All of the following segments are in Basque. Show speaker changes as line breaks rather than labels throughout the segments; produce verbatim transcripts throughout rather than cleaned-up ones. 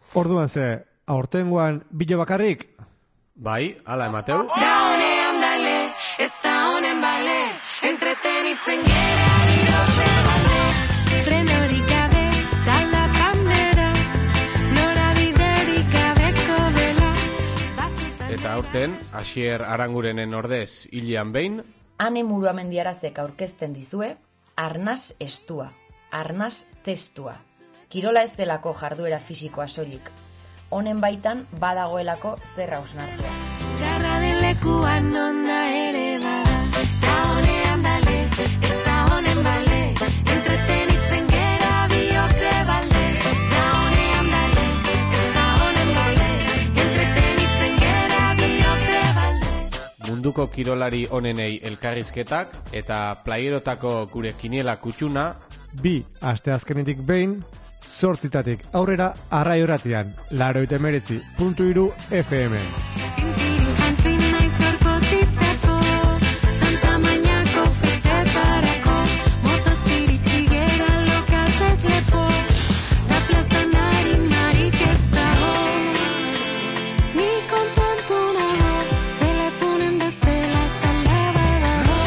Orduan ze, aurtengoan bile bakarrik?
Bai, ala emateu.
Da honean dale, ez da honen bale, entretenitzen gera bihote bale. Frenorik gabe, talda pandera, norabiderik gabeko dela.
Eta aurten, Asier Arangurenen ordez hilean behin,
Ane Muruamendiarazek aurkezten dizue, arnas estua, arnas testua. Kirola ez delako jarduera fisikoa soilik. Honen baitan badagoelako zer hausnartua.
Txarra den lekuan nona ere bada, da honean dale, ez da honen bale, entretenitzen gera bihote balde. Da honean dale, ez da honen bale, entretenitzen gera bihote balde.
munduko kirolari onenei elkarrizketak eta playerotako gure kiniela kutxuna,
Bi, asteazkenetik behin, zortzitatik aurrera arraioratian, laroite meretzi, puntu iru F M.
Pintiru jantzi naiz gorko zitako, Santa Mañako feste parako, motoztiritsi gera lokatez lepo, da plazan harimarik ez dago. Ni kontentu nago, zelatunen bezala salaba dago.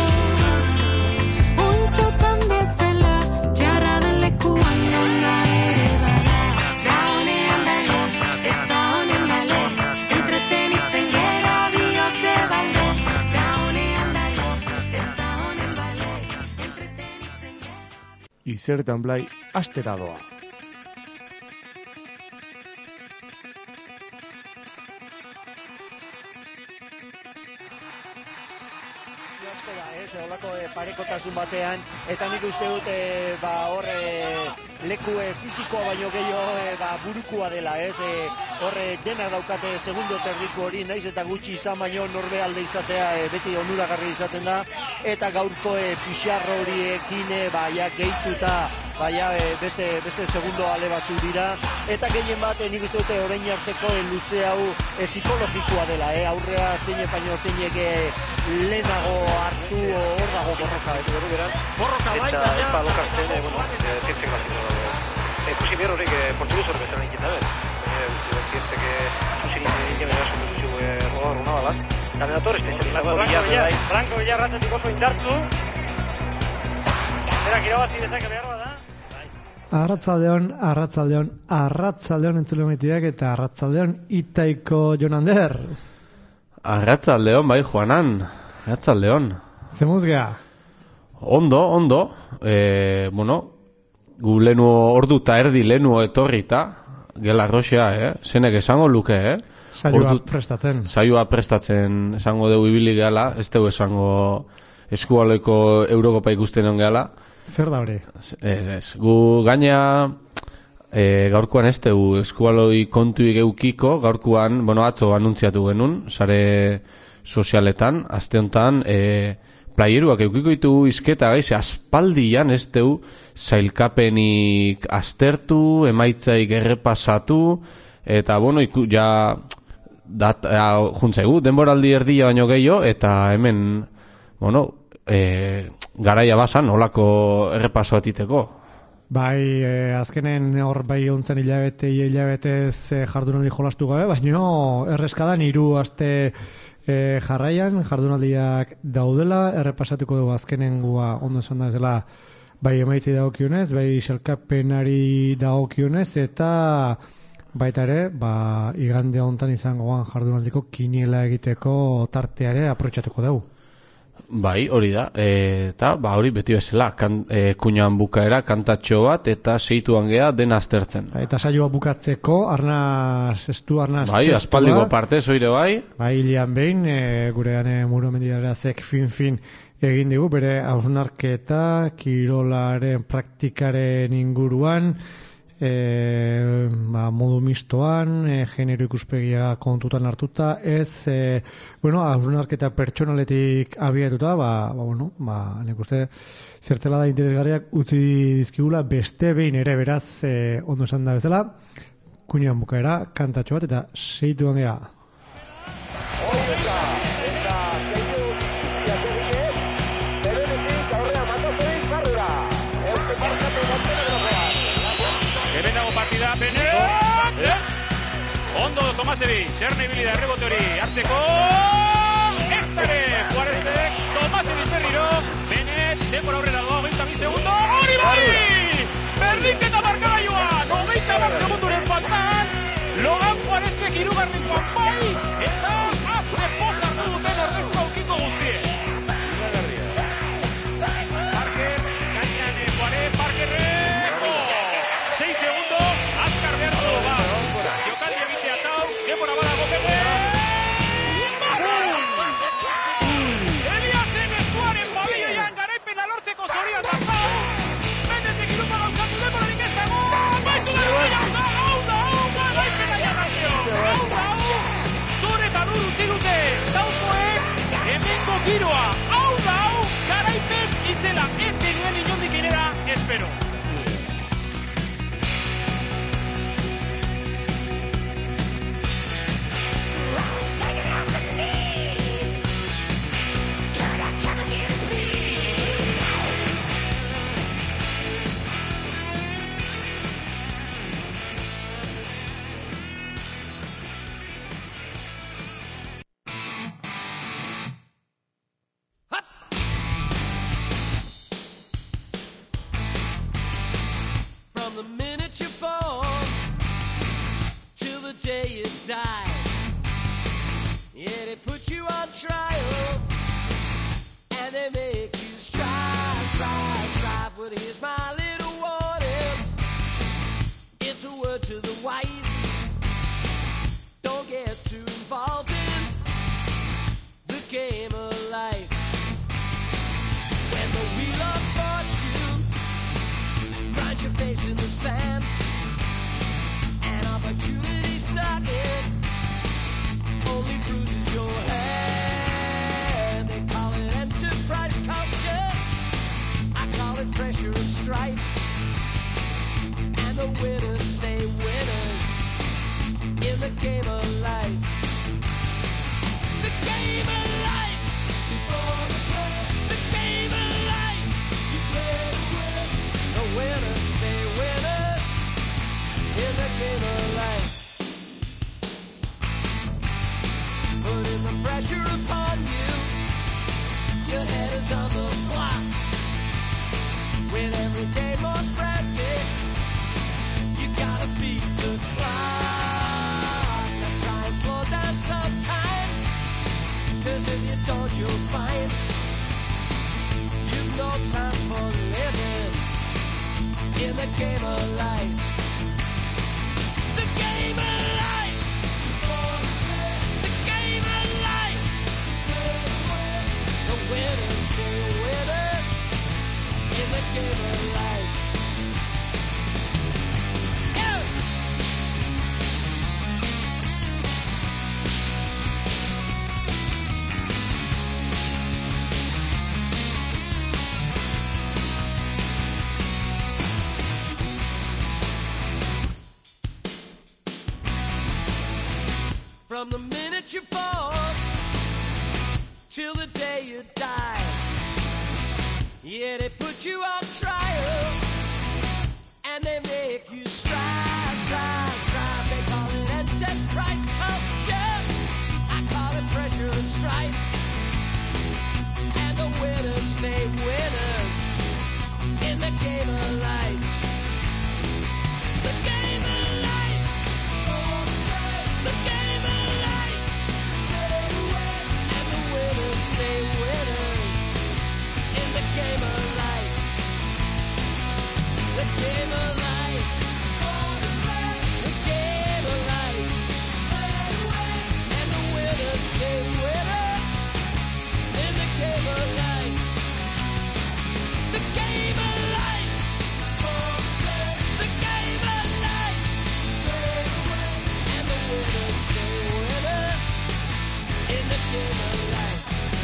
Untxotan bezala, txarra den lekuan nona ere bada. Da honean dale, ez da honen bale, entretenitzen gera bihote balde. Da honean dale, ez da honen bale, entretenitzen gera.
Izertan blai astera doa.
asko da, ez, holako e, parekotasun batean, eta nik uste dut e, ba, hor e, leku e, fisikoa baino gehiago e, ba, burukua dela, ez, e, hor e, denak daukate segundo terdiko hori, naiz eta gutxi izan baino norbe alde izatea e, beti onuragarri izaten da, eta gaurko e, pixarro horiekin e, ba, ja, gehituta, baina e, beste, beste segundo ale batzu dira, eta gehien bat e, nik uste dute orain arteko e, luze hau e, psikologikoa dela, e, aurrea zeine baino zeinek e, lehenago hartu hor dago borroka, ez dugu beran. Borroka bai,
eta epa lokartzen, eh, bueno, zirtzen gaziko dago. Ekusi behar horrek portuguz horrek bezala ikin dabe. Zirtzeke zuzin ikin dira sumetuzu rodar una balaz. Kandidator espezializatu. Franco Villarratetik oso indartzu. Berak irabazi dezake behar bada.
Arratzaldeon, arratzaldeon, arratzaldeon entzule maitiak eta arratzaldeon Itaiko Jonander.
Arratzaldeon, bai, Juanan. Arratzaldeon.
Zemuz geha?
Ondo, ondo. E, bueno, gu lenu ordu eta erdi lenu etorrita, gela roxea, eh? Zenek esango luke, eh?
Saioa prestatzen.
Saioa prestatzen esango dugu ibili gehala, ez dugu esango eskualeko Eurokopa ikusten on gehala.
Zer da hori?
Ez, ez. Gu gaina e, gaurkoan ez dugu eskualoi kontuik eukiko, gaurkoan, bueno, atzo anuntziatu genuen, sare sozialetan, aste honetan, e, playeruak eukiko ditugu izketa gaiz, aspaldian ez dugu zailkapenik aztertu, emaitzaik errepasatu, eta bueno, iku, ja, dat, ja, juntzaigu, denboraldi erdia baino gehiago, eta hemen, bueno, e, garaia basan, olako errepaso atiteko.
Bai, eh, azkenen hor bai ontzen hilabete, hilabetez eh, jardunaldi jolastu gabe, baina erreskadan hiru aste eh, jarraian, jardunaldiak daudela, errepasatuko dugu azkenengua ondo esan da ezela bai emaitzi dagokionez, bai selkapenari dagokionez, eta baita ere, ba, igande hontan izangoan jardunaldiko kiniela egiteko tarteare aprotxatuko dugu.
Bai, hori da, e, eta ba, hori beti bezala, kan, e, kuñan bukaera, kantatxo bat, eta seituan gea dena aztertzen.
Eta saioa bukatzeko, arnaz, estu arnaz
bai,
testua.
aspaldiko partez, oire bai.
Bai, hilean behin, e, gure gane Muruamendiarazek fin-fin egin digu, bere hausnarketa, kirolaren praktikaren inguruan, E, ba, modu mistoan, e, genero ikuspegia kontutan hartuta, ez, e, bueno, hausnarketa pertsonaletik abiatuta, ba, ba, bueno, ba, nik uste zertela da interesgarriak utzi dizkigula beste behin ere beraz, e, ondo esan da bezala, kuñan bukaera, kantatxo bat, eta seituan geha.
ondo Tomasevic, Txerne ibili da errebote hori hartzeko, ez ere, Juarezek, Tomasevic berriro, Benet, denbora aurrera doa, hogeita bi segundo, hori bai! Berdinketa markagailuan, hogeita bat segunduren faltan, Logan Juarezek hirugarrenkoan bai, eta azte poz hartu duten ordezko aukiko guztiek. Parker, gainean Juarez, Parkerrek, sei segundo, azkar behar du, ba, jokaldi egitea tau, denbora badago bebe, Eliasen eskuaren pabilloian garaipena lortzeko zorian da tau, Benetek irupa gauzatu denborarik ez dago, baitu da dut, hau da, hau da, hau da, garaipena jarrazio, hau da, hau, zure eta lur utzi dute, taukoek, hemengo giroa, hau da, hau, garaipen izela, ez genuen inondik inera, espero.
From the minute you're born till the day you die, yeah, they put you on trial and they make you strive, strive, strive. They call it enterprise culture, I call it pressure and strife. And the winners stay winners in the game of life. The game of life. The game of life. And the winners stay winners in the game of life. The game of life. The game of life. And the winners stay winners in the game of life. The game of life. The game of life. And the winners stay winners in the game of life.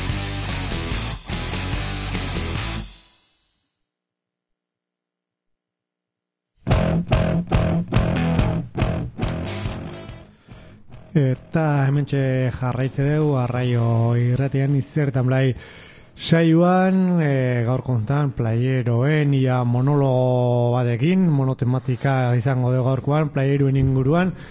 Eta hementxe jarraitze dugu arraio irratian izertan blai saioan, e, gaur kontan playeroen ia monologo batekin, monotematika izango dugu gaurkoan playeroen inguruan,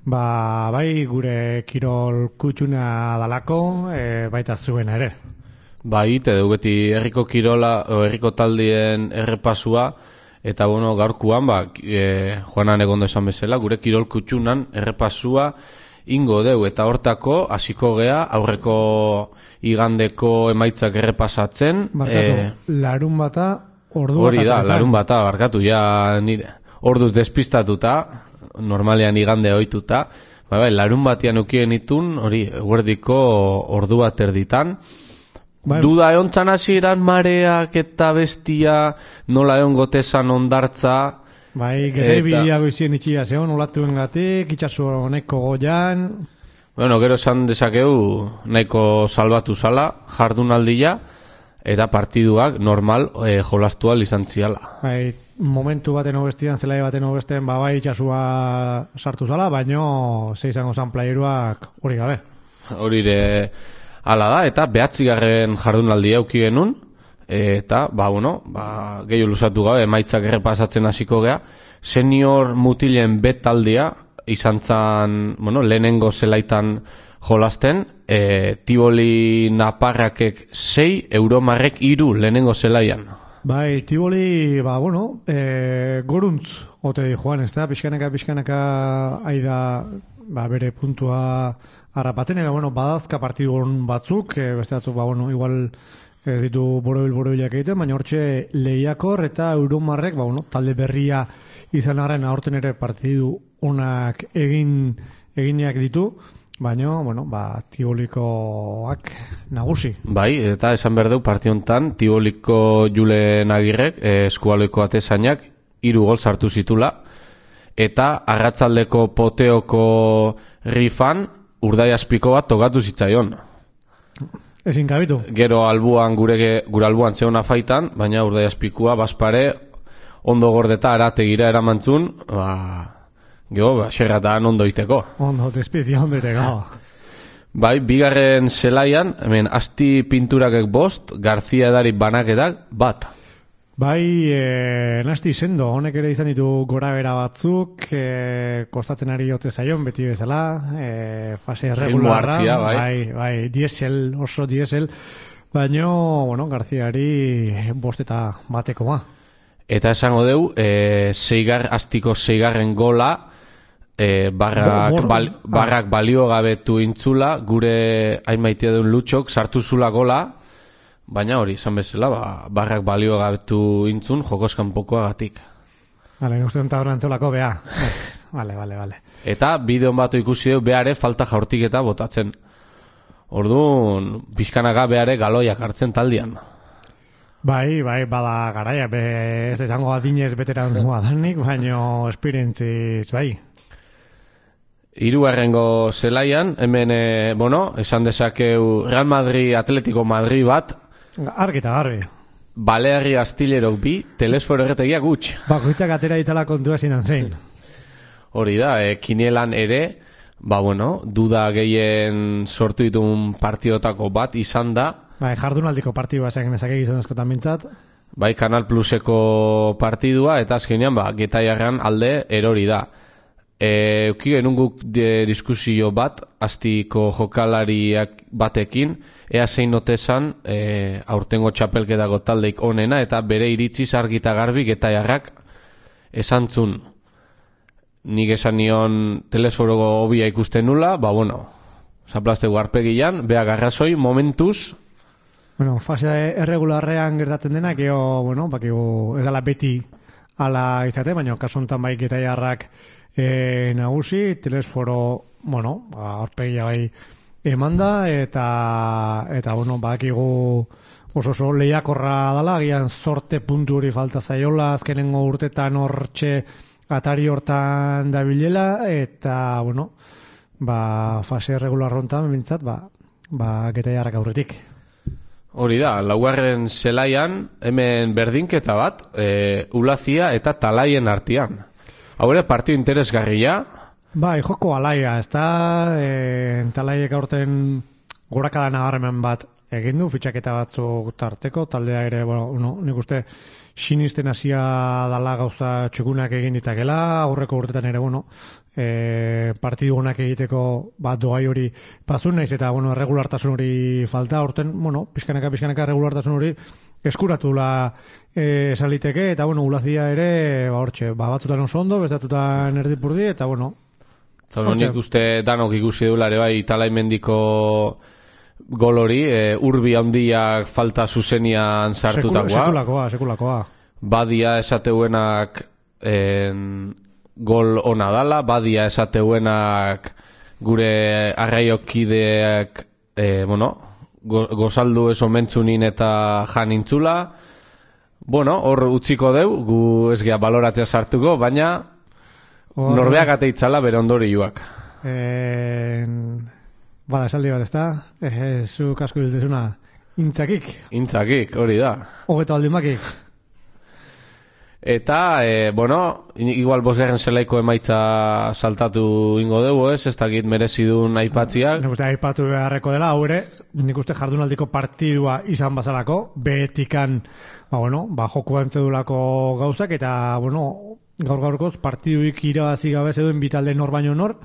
ba, bai gure kirol kutxuna dalako, e, baita zuen ere.
Bai, te du beti herriko kirola, o herriko taldien errepasua, eta bueno, gaurkuan, ba, e, Juanan egondo esan bezala, gure kirol kutxunan errepasua ingo deu, eta hortako hasiko gea aurreko igandeko emaitzak errepasatzen.
Barkatu,
e,
larun bata, ordu
hori da, larun bata, barkatu, ja nire, orduz despistatuta, normalean igande ohituta, bai, bai, larun batian ukien itun, hori, guerdiko ordu bat erditan, bai. Duda eontzan hasieran mareak eta bestia, nola egon gotezan ondartza.
Bai, gero bideago izien itxia zeon, olatuen gatik, itxasu honeko goian.
Bueno, gero esan dezakeu nahiko salbatu zala, jardunaldia, eta partiduak normal e, jolastu izan ziala.
Bai, momentu baten obestian, zelai baten obesten, ba, bai itxasua sartu zala, baino ze izango zan playeruak hori gabe.
Horire ala da, eta behatzigarren jardunaldia auki genuen, eta, ba, bueno, ba, gehiago luzatu gabe, emaitzak errepasatzen hasiko gea, senior mutilen betaldia, izan zan, bueno, lehenengo zelaitan jolasten, e, Tiboli Naparrakek sei, Euromarrek iru lehenengo zelaian.
Bai, Tiboli, ba, bueno, e, goruntz, ote di joan, ez da, pixkanaka, pixkanaka, aida, ba, bere puntua harrapaten, edo, bueno, badazka partidu batzuk, e, beste batzuk, ba, bueno, igual ez ditu borobil borobilak egiten, baina hortxe lehiakor eta Euromarrek, ba, bueno, talde berria izan arren aurten ere partidu onak egin eginak ditu, baina, bueno, ba, Tibolikoak nagusi.
Bai, eta esan behar du partiontan, Tiboliko Julen Agirrek, eh, eskualoiko atezainak, hiru gol sartu zitula, eta arratzaldeko poteoko rifan, urdai azpiko bat tokatu zitzaion.
Ezin kabitu.
Gero albuan, gure, gure albuan zeona faitan, baina urdai azpikua, baspare, ondo gordeta arategira eramantzun, ba, geho, ba, xerratan ondo iteko.
Ondo, despizia ondo iteko.
Bai, bigarren zelaian, hemen, asti pinturakek bost, Garzia edari banaketak bat.
Bai, e, nasti sendo, honek ere izan ditu gora bera batzuk, e, kostatzen ari ote zaion, beti bezala, e, fase regularra,
bai.
bai, bai, diesel, oso diesel, baino, bueno, Garziari bost eta bateko ma.
Eta esango deu, e, seigar, astiko seigarren gola, e, barrak,
Bo, bor,
bal, barrak balio gabetu intzula, gure hain maitea duen lutxok, sartu zula gola, baina hori, esan bezala, ba, barrak balio gabetu intzun, jokoskan pokoagatik.
Vale, uste dut aurrantzolako bea. Vale, vale, vale.
Eta bideon batu ikusi deu, beare falta jaurtik eta botatzen. Orduan, pixkanaga beare galoiak hartzen taldian.
Bai, bai, bada garaia, be, ez izango adinez beteran danik, baino esperientziz, bai.
Hirugarrengo zelaian, hemen, e, bueno, esan dezakeu Real Madrid, Atletico Madrid bat,
argi eta garbi.
Balearri Astilerok bi, telesforo erretegia gutx.
Bakoitzak atera ditala kontua zinan zein.
Hori da, e, kinielan ere, ba bueno, duda gehien sortu ditun partidotako bat izan da.
Bai, jardunaldiko partidua esak nezake gizon askotan bintzat.
Bai, Kanal Pluseko partidua, eta azkenean, ba, Getaiarran alde erori da. E, Euki genuen guk diskusio bat, astiko jokalariak batekin, ea zein notezan e, aurtengo txapelketako taldeik onena, eta bere iritziz argita garbi Getaiarrak esantzun. Nik esan nion telesforogo hobia ikusten nula, ba bueno, zaplaztegu arpegian, bea garrazoi, momentuz.
Bueno, fase erregularrean gertatzen dena, geho, bueno, bakigu ez dala beti ala izate, baina kasu honetan bai Getaiarrak e, nagusi, telesforo, bueno, arpegia bai emanda, eta, eta bueno, bakigu oso oso lehiakorra dala, agian sorte puntu hori falta zaiola, azkenengo urtetan hortxe atari hortan dabilela, eta, bueno, ba, fase regular hontan, bintzat, ba, ba, Getaiarrak aurretik.
Hori da, laugarren zelaian, hemen berdinketa bat, e, Ulazia eta Talaien artean. Hau ere, partio interesgarria.
Bai, joko alaia, ez da, e, Talaiek aurten gorakada nabarmen bat egin du, fitxaketa batzuk tarteko, taldea ere, bueno, no, nik uste sinisten hasia dala gauza txukunak egin ditakela, aurreko urtetan ere, bueno, e, partidu honak egiteko bat doai hori bazun naiz eta bueno, erregulartasun hori falta, horten, bueno, pizkanaka pizkanaka erregulartasun hori eskuratula e, esaliteke, eta bueno, ulazia ere, ba hortxe, ba batzutan oso ondo, bestatutan erdipurdi, eta bueno.
Zan honik uste danok ikusi dulare bai, Talaimendiko gol hori, e, urbi handiak falta zuzenian sartutakoa.
Sekulakoa, sekulakoa.
Badia esateuenak en, gol ona dala, badia esateuenak gure arraiokideak, e, bueno, go, gozaldu eso mentzunin eta janintzula. Bueno, hor utziko deu, gu ez gea baloratzea sartuko, baina or... norbeak ateitzala bere ondorioak.
En... Bada, esaldi bat, ezta? Eh, zu kasko biltezuna, intzakik.
Intzakik, hori da.
Hogeto aldimakik.
Eta, e, bueno, igual bosgarren zelaiko emaitza saltatu ingo dugu, ez? Ez dakit merezidun aipatziak.
Nik uste aipatu beharreko dela, hau ere, nik uste jardunaldiko partidua izan bazalako, behetikan, ba, bueno, ba, joku antzedulako gauzak, eta, bueno, gaur-gaurkoz partiduik irabazi gabe zeduen bitalde nor baino nor,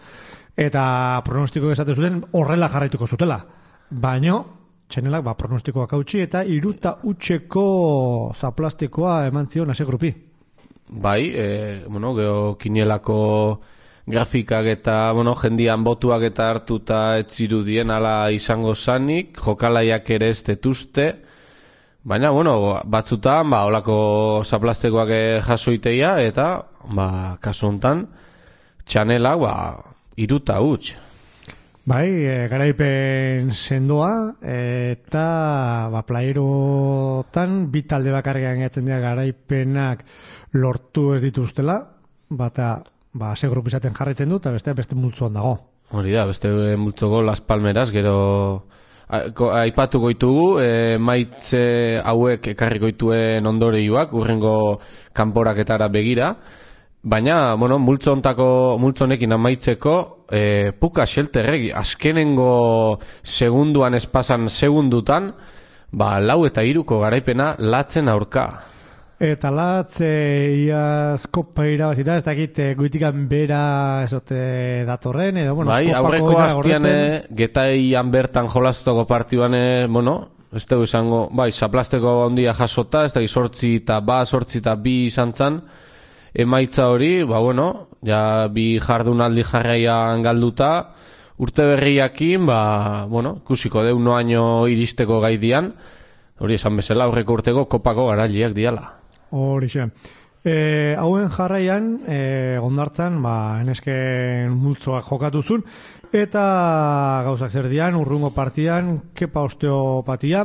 eta pronostiko esate zuten horrela jarraituko zutela. Baino, txenelak, ba, pronostikoak hautsi, eta iruta utxeko zaplastikoa eman zion ase grupi.
Bai, e, bueno, geho kinielako grafikak eta, bueno, jendian botuak eta hartuta etzirudien ala izango zanik, jokalaiak ere ez detuzte, baina, bueno, batzutan, ba, olako zaplastekoak jasoiteia, eta, ba, kasu hontan, txanelak, ba, iruta huts.
Bai, e, garaipen sendoa, eta ba, playerotan bi talde bakarrean gehiatzen dira garaipenak lortu ez dituztela, bata ba, ze grupo izaten jarraitzen du, eta beste beste multzoan dago.
Hori da, beste multzoko Las Palmeras, gero aipatu goitugu, e, maitze hauek ekarri goituen ondorioak, urrengo kanporaketara begira, baina, bueno, multzontako, multzonekin amaitzeko, e, puka xelterregi, azkenengo segunduan espasan segundutan, ba, lau eta iruko garaipena latzen aurka.
Eta latze iaz kopa irabazita, ez dakit guitikan bera ezote datorren, edo, bueno,
bai, aurreko hastian getaian bertan jolastoko partioan, bueno, ez dugu izango, bai, zaplasteko ondia jasota, ez da, sortzi eta ba, sortzi eta bi izan zan, emaitza hori, ba bueno, ja bi jardunaldi jarraian galduta, urte berriakin, ba, bueno, ikusiko deu noaino iristeko gaidian, hori esan bezala aurreko urteko kopako garaliak diala.
Hori xe. E, hauen jarraian, e, ondartzan, ba, enesken multzoak jokatuzun, eta gauzak zer dian, urrungo partian, kepa osteopatia,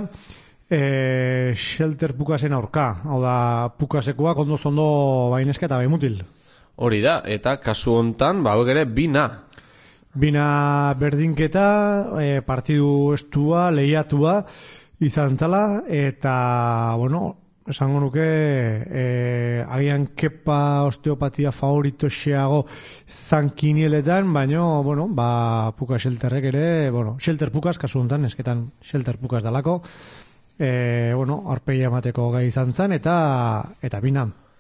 E, shelter pukasen aurka, hau da pukasekoak ondo zondo baineska eta baimutil.
Hori da, eta kasu hontan, ba, hauek ere bina.
Bina berdinketa, e, partidu estua, lehiatua izan zala, eta, bueno, esango nuke, e, agian kepa osteopatia favorito xeago zankinieletan, baina, bueno, ba, puka shelterrek ere, bueno, shelter pukas, kasu hontan, esketan shelter pukas dalako, E, bueno, arpeia emateko gai izan zen, eta eta bina.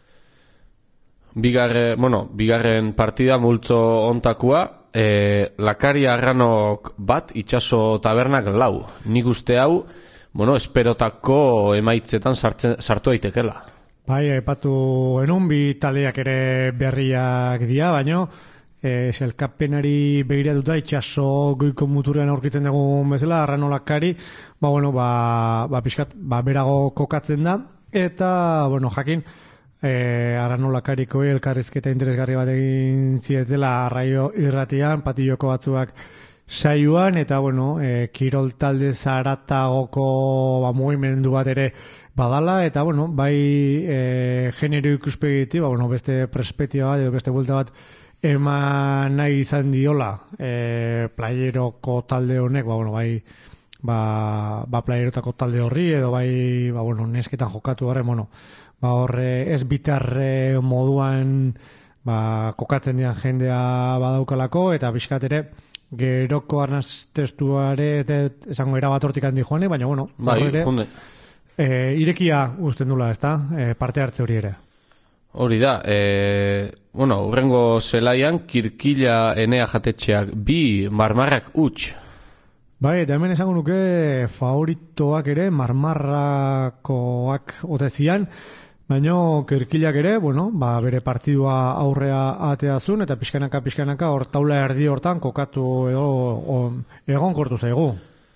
Bigarre, bueno, bigarren partida multzo ontakua, e, Lakari Arranok bat, itxaso tabernak lau. Nik uste hau, bueno, esperotako emaitzetan sartzen, sartu aitekela.
Bai, aipatu enun, bi taldeak ere berriak dira, baino, e, selkapenari begiratuta itxaso goiko muturean aurkitzen dugun bezala, Arrano Lakari, ba, bueno, ba, ba, pixkat, ba, berago kokatzen da, eta, bueno, jakin, e, Arrano Lakariko elkarrizketa interesgarri bat egin zietela arraio irratian, patilloko batzuak saioan, eta, bueno, e, kirol talde zaratagoko ba, mugimendu bat ere badala, eta, bueno, bai e, genero ikuspegiti, ba, bueno, beste perspektiba bat, edo beste buelta bat eman nahi izan diola e, playeroko talde honek, ba, bueno, bai, ba, ba playerotako talde horri, edo bai, ba, bueno, nesketan jokatu horre, bueno, ba, horre ez bitarre moduan ba, kokatzen dian jendea badaukalako, eta bizkat ere, geroko arnaz testuare, esango erabat hortik handi joane, baina, bueno,
bai,
ere, e, irekia uzten dula, ezta, e, parte hartze hori ere.
Hori da, e, bueno, urrengo zelaian Kirkila Enea jatetxeak bi, Marmarrak huts.
Bai, eta hemen esango nuke favoritoak ere Marmarrakoak ote zian, baina Kirkilak ere, bueno, ba, bere partidua aurrea ateazun, eta pixkanaka pixkanaka hor taula erdi hortan kokatu edo on, egon kortu zaigu.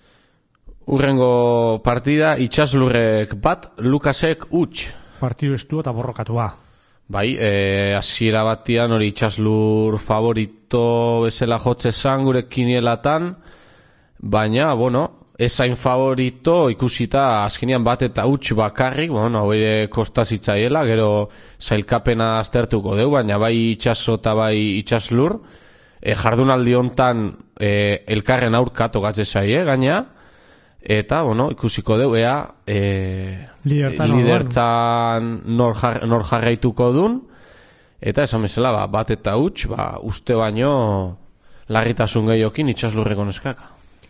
Urrengo partida itxaslurrek bat, Lukasek huts.
Partidu estu eta borrokatua.
Bai, e, hasiera batian hori itxaslur favorito bezala jotze zan gure kinielatan, baina, bueno, ezain favorito ikusita azkenean bat eta huts bakarrik, bueno, hori kosta zitzaiela, gero zailkapena aztertuko deu, baina bai itxaso eta bai itxaslur, e, jardunaldi hontan e, elkarren aurka togatze zaie, gaina, eta, bueno, ikusiko deu, ea e, lidertzan nor, jar, nor jarraituko dun, eta esan bezala, ba, bat eta huts, ba, uste baino larritasun gehiokin itxaslurreko neskaka.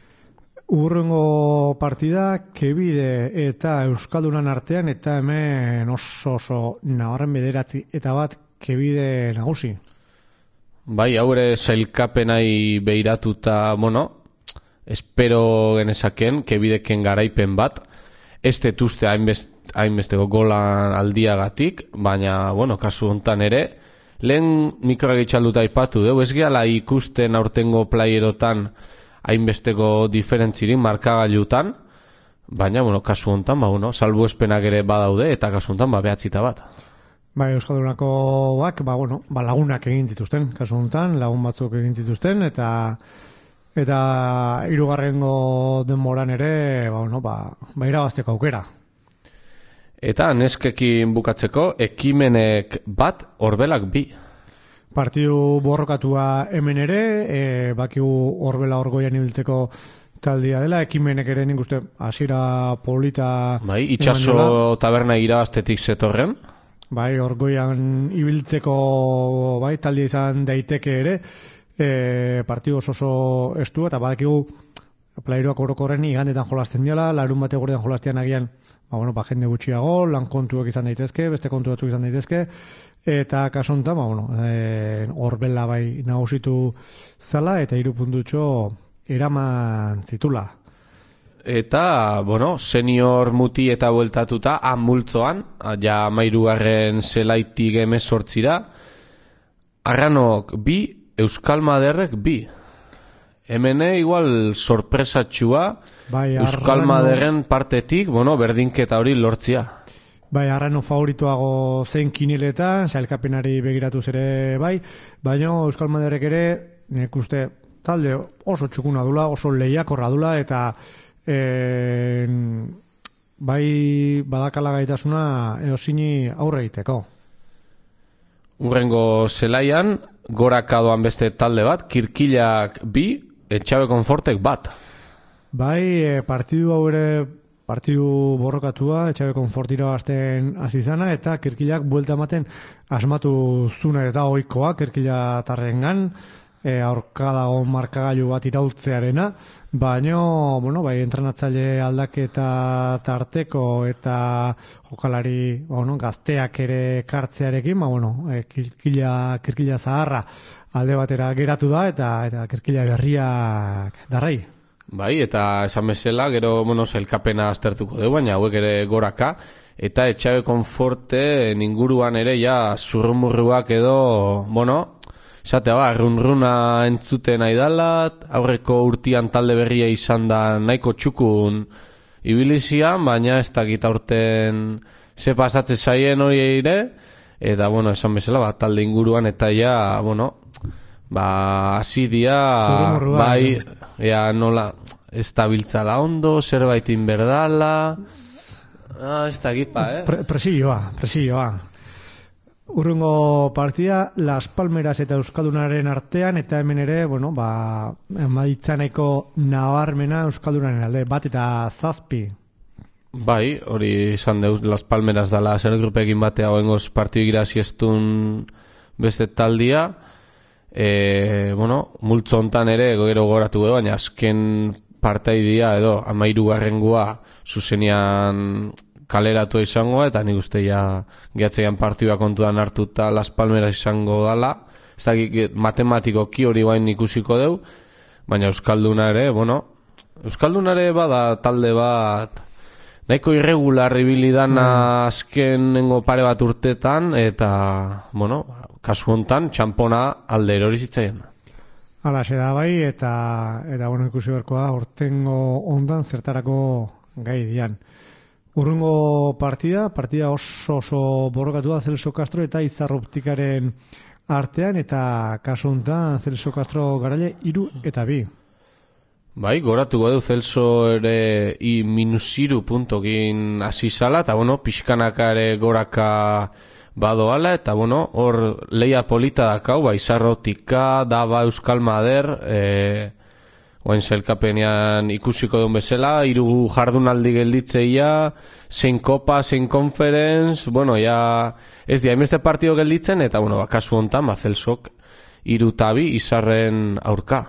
Urrengo partida Kebide eta Euskaldunan artean, eta hemen oso oso nabarren bederatzi eta bat Kebide nagusi.
Bai, haure zailkapenai behiratuta, bueno, espero genezaken Kebideken garaipen bat, ez detuzte hainbest, hainbesteko golan aldiagatik, baina, bueno, kasu hontan ere, lehen mikroagitxalduta ipatu dugu, ez gehala ikusten aurtengo playerotan hainbesteko diferentzirin markagailutan, baina, bueno, kasu hontan, ba, bueno, salbuespenak ere badaude, eta kasu hontan, ba, behatzita bat.
Bai, Euskaldunako bak, ba, bueno, ba, lagunak egin zituzten, kasu hontan, lagun batzuk egin zituzten, eta eta hirugarrengo denboran ere, ba, bueno, ba, ba irabazteko aukera.
Eta neskekin bukatzeko, ekimenek bat, Orbelak bi.
Partidu borrokatua hemen ere, e, bakigu Orbela Orgoian ibiltzeko taldia dela, ekimenek ere nik uste hasiera polita...
Bai, itxaso taberna irabaztetik zetorren.
Bai, Orgoian ibiltzeko bai, taldia izan daiteke ere, e, partidu oso oso estu, eta bakigu plairoak orokorren igandetan jolasten dela, larun bate gurean jolastean agian, ba, bueno, ba, jende gutxiago, lan kontuak izan daitezke, beste kontu batzuk izan daitezke, eta kasu honetan, ba, bueno, e, Orbela bai nagusitu zala, eta hiru puntutxo eraman zitula.
Eta, bueno, senior muti eta bueltatuta, amultzoan, ja mairugarren zelaitik emezortzira, Arranok bi, Euskal Maderrek bi. Hemene igual sorpresatxua, bai, Euskal Maderren partetik, bueno, berdinketa hori lortzia.
Bai, Arrano favoritoago zein kiniletan, sailkapenari begiratuz ere bai, baina Euskal Maderrek ere, nik uste, talde oso txukuna dula, oso lehiakorra dula, eta e, bai badakala gaitasuna eozini aurre egiteko.
Urrengo zelaian, gorakadoan beste talde bat, Kirkilak bi, Etxabe Konfortek bat.
Bai, partidu hau ere partidu borrokatua, Etxabe Konfortira bazten azizana, eta Kirkilak buelta ematen asmatu zuna ez da ohikoa, Kirkila tarrengan, e, aurka dago markagailu bat iraultzearena, baina, bueno, bai, entrenatzaile aldaketa tarteko eta jokalari, bueno, gazteak ere kartzearekin, ba, bueno, e, Kirkila, Kirkila zaharra alde batera geratu da, eta, eta Kirkila berriak darrai.
Bai, eta esan bezala, gero, bueno, zailkapena aztertuko dugu, baina hauek ere goraka, eta Etxabe Konforte inguruan ere ja zurrumurruak edo, bueno, esatea ba, runruna entzuten nahi dalat, aurreko urtian talde berria izan da nahiko txukun ibilizian, baina ez dakit aurten ze pasatze zaien hori ere, eta, bueno, esan bezala, ba, talde inguruan, eta ja, bueno, ba, hasi dia, bai, ea nola, ez da biltzala ondo, zerbait inberdala, ah, ez da gipa, eh?
Pre presioa, presioa. Urrungo partida, Las Palmeras eta Euskaldunaren artean, eta hemen ere, bueno, ba, emaitzaneko nabarmena Euskaldunaren alde, bat eta zazpi.
Bai, hori izan deuz, Las Palmeras dala, zer grupekin batea hoengoz partidu iraziestun beste taldia, e, bueno, multzo hontan ere gero goratu edo, baina azken partaidia edo amairu garrengua zuzenian kaleratu izango, eta nik uste ja gehatzeian partidua kontuan hartuta Las Palmeras izango dala, ez da matematikoki hori guain ikusiko deu, baina Euskalduna ere, bueno, Euskalduna ere bada talde bat nahiko irregular ibilidana mm. azkenengo pare bat urtetan, eta, bueno, kasu hontan, txampona alde erori zitzaien.
Hala, se da bai, eta, eta bueno, ikusi berkoa, hortengo ondan zertarako gai dian. Urrungo partida, partida oso oso borrokatu da Celso Castro eta Izar Optikaren artean, eta kasu hontan Celso Castro garaile hiru eta bi.
Bai, goratuko du Celso ere i minus iru puntokin hasi zala, eta bueno, pixkanaka ere goraka badoala, eta bueno, hor leia polita dakau, ba, Izarrotika, Daba, Euskal Mader, e, oain zelkapenean ikusiko duen bezala, hiru jardunaldi gelditzeia, zein kopa, zein conference, bueno, ja, ez dia, emeste partido gelditzen, eta bueno, kasu hontan, ba, Celsok hiru tabi Izarren aurka.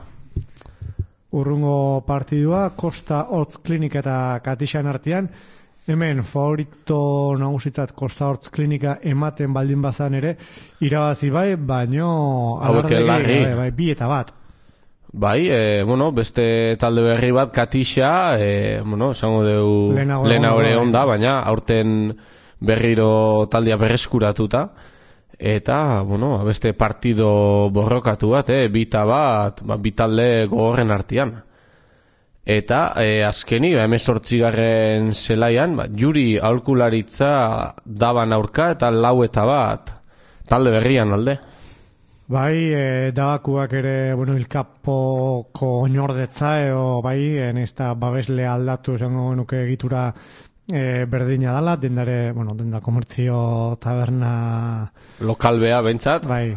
Urrungo partidua, Costa Hortz Klinika eta Katixan artean, hemen favorito nagusitzat Costa Hortz Klinika ematen baldin bazan ere, irabazi bai, baino alardegi, bai, bi eta bat.
Bai, e, bueno, beste talde berri bat Katixa, e, bueno, esango deu lehena hori onda, baina aurten berriro taldea berreskuratuta, eta, bueno, beste partido borrokatu bat, eh, bita bat, ba, bitalde gogorren artean. Eta, eh, azkeni, hemezortzigarren zelaian, ba, juri aholkularitza Daban aurka eta lau eta bat talde berrian alde.
Bai, e, Dabakuak ere, bueno, ilkapoko oinordetza, eo, bai, enesta babesle aldatu esango nuke egitura E, berdina dala, dendare, bueno, denda komertzio taberna
lokal beha bentsat.
Bai,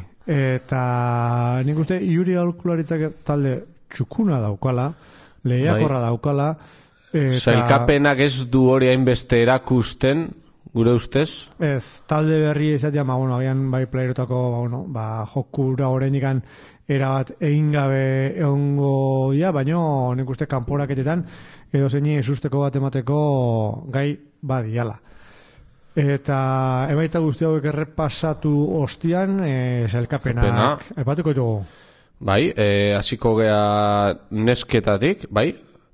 eta nik uste Iuri aholkularitzak talde txukuna daukala, lehiakorra bai. daukala. Eta...
Sailkapenak ez du hori hainbeste erakusten, gure ustez?
Ez, talde berri izatea, ma, bueno, agian bai playerotako, bueno, ba, jokura horreinikan erabat egin gabe egongo ja, baino nik uste kanporaketetan edo zeini esusteko bat emateko gai badiala. Eta emaitza guzti hauek errepasatu ostian, e, sailkapenak aipatuko ditugu.
Bai, e, hasiko gea nesketatik, bai,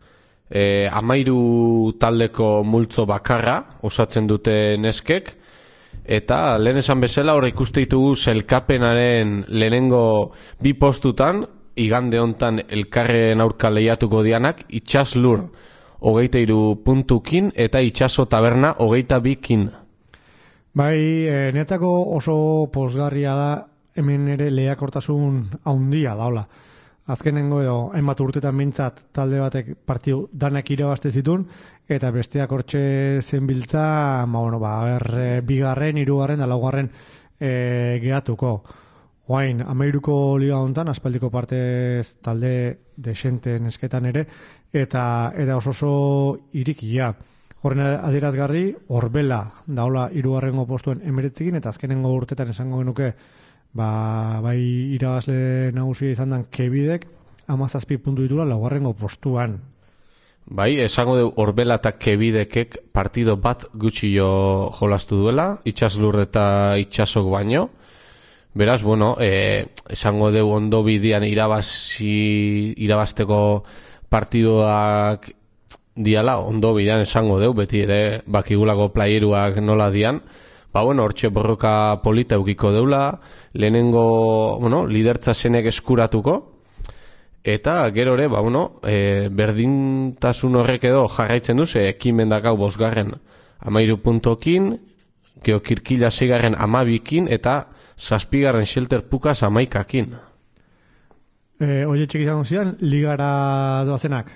e, amairu taldeko multzo bakarra osatzen dute neskek, eta lehen esan bezala hor ikuste ditugu sailkapenaren lehenengo bi postutan, igande hontan elkarren aurka lehiatuko dianak, Itxas Lur hogeita hiru puntukin eta Itxaso Taberna hogeita bikin.
Bai, e, netako oso pozgarria da hemen ere lehiakortasun handia daola. Azkenengo edo hainbat urtetan mintzat talde batek partiu danak irabazte zitun, eta besteak hortxe zenbiltza, ma, bueno, ba, er, bigarren, hirugarren, da laugarren e, geratuko. Oain, amairuko liga hontan, aspaldiko partez talde desente nesketan ere, eta eta oso oso irikia. Horren adierazgarri, Orbela daola hirugarrengo postuen emeretzikin, eta azkenengo urtetan esango genuke, ba, bai irabazle nagusia izan dan Kebidek, hamazazpi puntu ditula laugarrengo postuan.
Bai, esango du Orbela eta Kebidekek partido bat gutxio jolastu duela, Itxaslur eta Itxasok baino. Beraz, bueno, eh, esango du ondo bidean irabazi, irabazteko partidoak diala, ondo bidean esango du, beti ere bakigulako playeruak nola dian. Ba, bueno, hortxe borroka polita eukiko deula, lehenengo, bueno, lidertza zenek eskuratuko, eta gero ere, ba, bueno, e, berdintasun horrek edo jarraitzen duz, ekimen dakau bosgarren amairu puntokin, geokirkila zeigarren amabikin, eta zazpigarren shelter pukas amaikakin.
E, Oie txik izango zidan, ligara doazenak?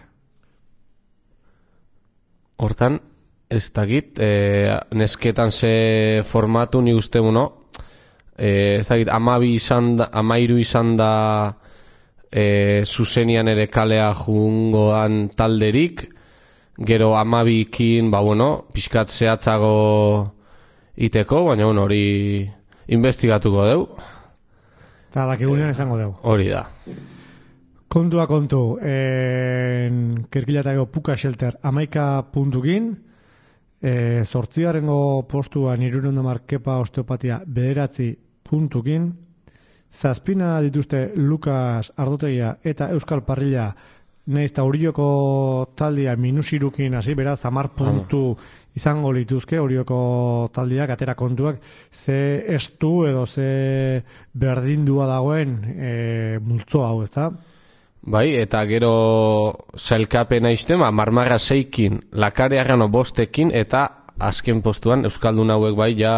Hortan, ez dakit, e, nesketan ze formatu ni uste, bueno, e, ez dakit, amabi izan da, amairu izan da e, zuzenian ere kalea jungoan talderik, gero amabikin, ba, bueno, pixkat zehatzago iteko, baina, bueno, hori investigatuko deu.
Eta dakigunean esango deu.
Hori da.
Kontua kontu, en, Kirkilatako puka shelter amaika puntukin, E, zortzigarengo postuan Irurondamar Kepa Osteopatia bederatzi puntukin, zazpina dituzte Lukas Ardotegia eta Euskal Parrilla, nahiz eta Orioko taldia minusirukin hasi, beraz, hamar puntu izango lituzke Orioko taldiak, atera kontuak, ze estu edo ze berdindua dagoen e, multzo hau, ezta?
Bai, eta gero sailkapena iztema, marmarra seikin, lakarearrano bostekin, eta azken postuan Euskaldun hauek bai ja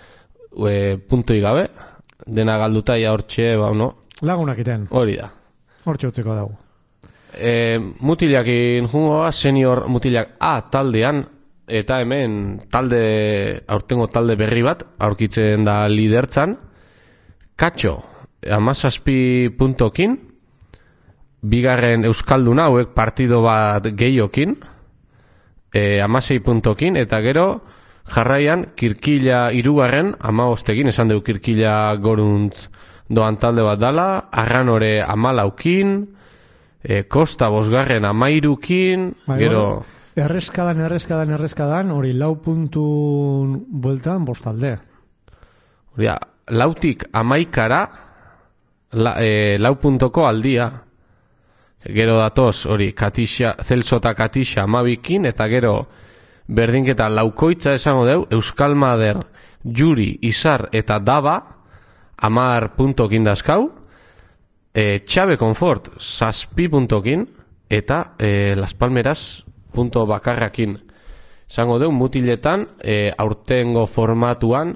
e, puntoi gabe, dena galduta ja hortxe, ba, no?
Lagunak iten.
Hori da.
Hortxe utzeko dago.
E, mutilakin jungoa, senior mutilak A taldean, eta hemen talde, aurtengo talde berri bat, aurkitzen da lidertzan, Katxo, amazazpi puntokin, bigarren Euskalduna hauek partido bat gehiokin, e, amasei puntokin, eta gero jarraian Kirkila irugarren amabostekin, esan dugu Kirkila goruntz doan talde bat dala, Arranore amalaukin, e, Kosta bosgarren amairukin,
bai,
gero...
Erreskadan, erreskadan, erreskadan, hori lau puntun bueltan bostalde.
Hori, lautik amaikara, la, e, lau puntoko aldia. Gero datoz, hori, Katixa, Celso eta Katixa amabikin, eta gero berdinketa laukoitza esango deu, Euskal Mader, Juri, Izar eta Daba, amar puntokin dazkau, e, Txabe Konfort, zazpi puntokin, eta e, Las Palmeras punto bakarrakin. Esango deu, mutiletan, e, aurtengo formatuan,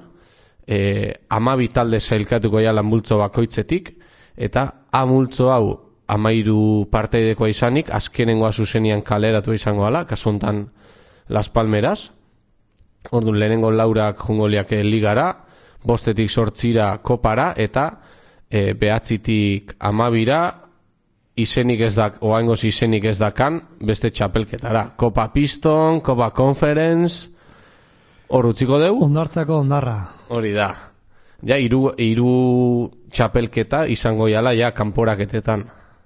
e, amabi talde zailkatuko jalan multzo bakoitzetik, eta A multzo hau amairu parteidekoa izanik, azkenengoa zuzenian kaleratu izango ala, kasuntan Las Palmeras. Orduan, lehenengo laurak jungoliak ligara, bostetik sortzira kopara, eta e, behatzitik amabira, izenik ez da, oaingoz izenik ez dakan, beste txapelketara. Kopa Piston, Kopa Conference, hor utziko deu?
Ondartzako ondarra.
Hori da. Ja, iru, iru txapelketa izango jala, ja, kanporaketetan.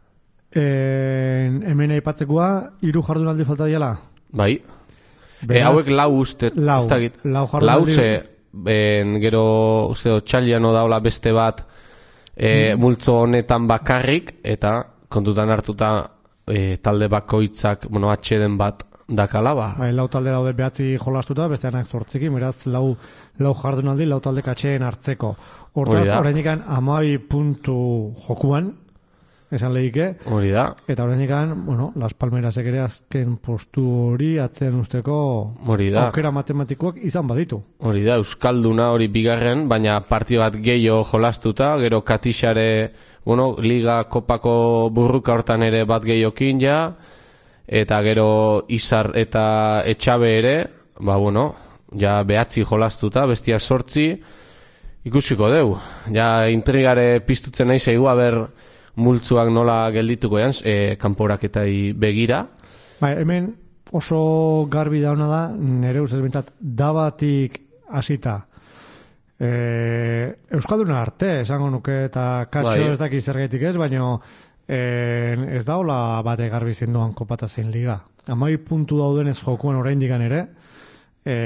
En, hemen aipatzekoa, hiru jardunaldi falta diala?
Bai. E, hauek lau uste,
lau,
ez dakit.
Lau jardunaldi.
Lau ze, ben, gero, uste do, txaliano daula beste bat, e, mm. multzo honetan bakarrik, eta kontutan hartuta e, talde bakoitzak, bueno, atxeden bat dakala, ba.
Bai, lau talde daude behatzi jolastuta, besteanak zortzikin, beraz, lau, lau jardunaldi, lau talde katxeen hartzeko. Hortaz, horrein ikan, amabi puntu jokuan, esan lehike.
Hori da.
Eta horrein ikan, bueno, Las Palmerasek ere azken postu hori atzen usteko aukera matematikoak izan baditu.
Hori da, Euskalduna hori bigarren, baina partio bat gehiago jolastuta, gero Katixare, bueno, Liga Kopako burruka hortan ere bat gehiokin ja, eta gero Izar eta Etxabe ere, ba bueno, ja behatzi jolastuta, bestiak sortzi, ikusiko deu. Ja intrigare piztutzen nahi zeigu, aber multzuak nola geldituko jans, e, kanporaketai begira.
Ba, hemen oso garbi dauna da, nire ustez bintzat, dabatik hasita. E, Euskalduna arte, esango nuke, eta Katxo bai. Ez daki zergaitik ez, baina e, ez daula bate garbi zinduan kopata zein liga. Amai puntu daudenez jokuan orain digan ere, e,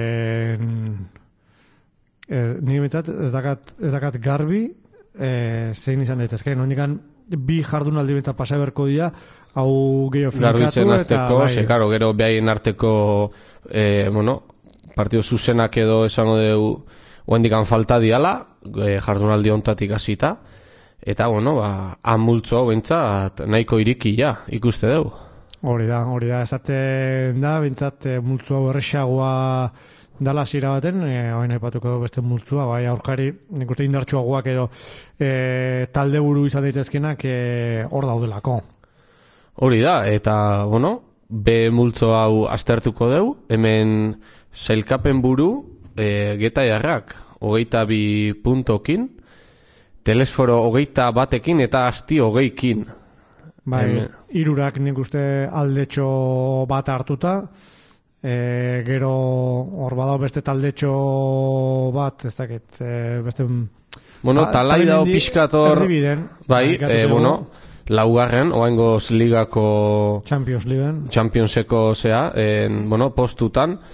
e, nire bintzat ez dakat, ez dakat garbi, E, zein izan daitezke, nonikan bi jardunaldi bintzat pasa berko dira, hau gehiago finkatu eta
bai. Se, karo, gero behaien arteko e, bueno, partido zuzenak edo esango deu oendikan falta diala, e, jardunaldi ontatik hasita, eta bueno, ba, amultzo bintzat nahiko iriki ja, ikuste deu.
Hori da, hori da, esaten da, bintzat multzo hau erresagoa dala zira baten, e, hain aipatuko beste multzua, bai aurkari, nik uste indartsuagoak edo e, talde buru izan daitezkenak hor e, daudelako.
Hori da, eta, bueno, B multzo hau aztertuko deu, hemen sailkapen buru e, Geta Jarrak, hogeita bi puntokin, Telesforo hogeita batekin eta Asti hogeikin.
Bai, hemen irurak nik uste aldetxo bat hartuta, E, gero hor badao beste taldetxo bat, ez dakit, e, beste...
Bueno, ta, talai dao pixkator...
Erdibiden.
Bai, e, bueno, laugarren, oaingoz ligako...
Champions League.
Championseko, zea, en, bueno, postutan,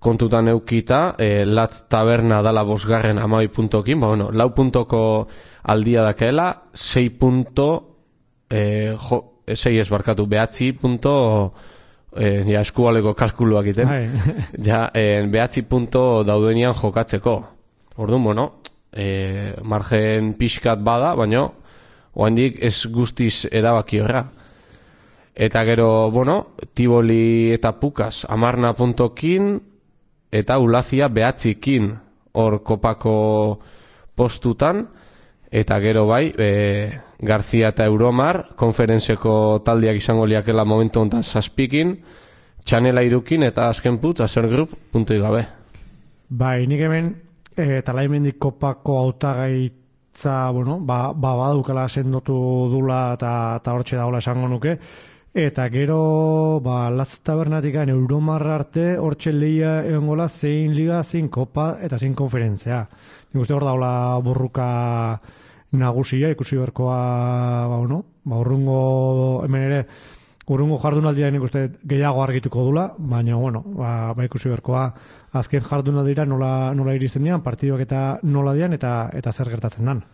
kontutan eukita, e, latz taberna dala bosgarren amabi puntokin, ba, bueno, lau puntoko aldia dakaela, sei punto, e, jo, sei ez barkatu, behatzi punto, e, ja, eskubaleko kalkuluak iten, ja, e, behatzi punto daudenian jokatzeko. Orduan, bueno, e, margen pixkat bada, baina, oandik ez guztiz erabaki horra. Eta gero, bueno, Tiboli eta Pukas amarna puntokin, eta Ulazia behatzikin hor kopako postutan, eta gero bai, e, Garzia eta Euromar, konferentzeko taldiak izango liakela momentu honetan zazpikin, Txanela irukin eta azken putz, Azer Group, puntu gabe.
Bai, nik hemen, e, talaimendik kopako hautagaitza, bueno, ba, ba badukala sendotu dula eta, eta hortxe daula esango nuke, eta gero, ba, Latz Tabernatikan Euromarra arte, hortxe lehia egongola zein liga, zein kopa eta zein konferentzia. Nik uste hor daula burruka nagusia, ikusi berkoa, ba, bueno, ba, urrungo, hemen ere, urrungo jardunaldia nik uste gehiago argituko dula, baina, bueno, ba, ba ikusi berkoa, azken jardunaldira nola, nola iristen dian, partiduak eta nola dian, eta, eta zer gertatzen dan.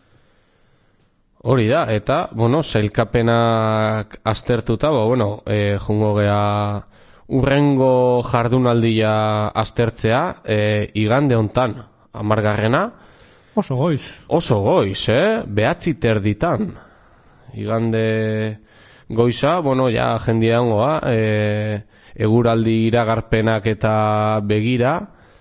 Hori da, eta, bueno, sailkapenak aztertuta, ba, bueno, e, jungo gea urrengo jardunaldia aztertzea, e, igande hontan, amargarrena.
Oso goiz.
Oso goiz, eh? Behatzi terditan. Igande goiza, bueno, ja jendia hongoa, e, eguraldi iragarpenak eta begira,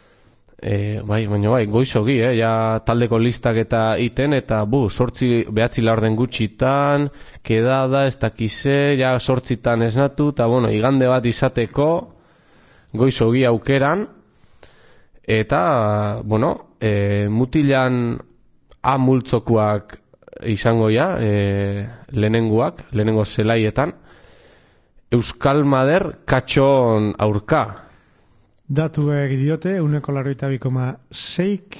E, bai, baina bai, goizogi, eh? Ja taldeko listak eta iten, eta bu, sortzi, behatzi laurden gutxitan, kedada, ez dakize, ja sortzitan esnatu, eta bueno, igande bat izateko goizogi aukeran, eta, bueno, e, mutilan A multzokuak izango ja, e, lehenenguak, lehenengo zelaietan, Euskal Mader katxon aurka.
Datuek diote, uneko laroita bikoma seik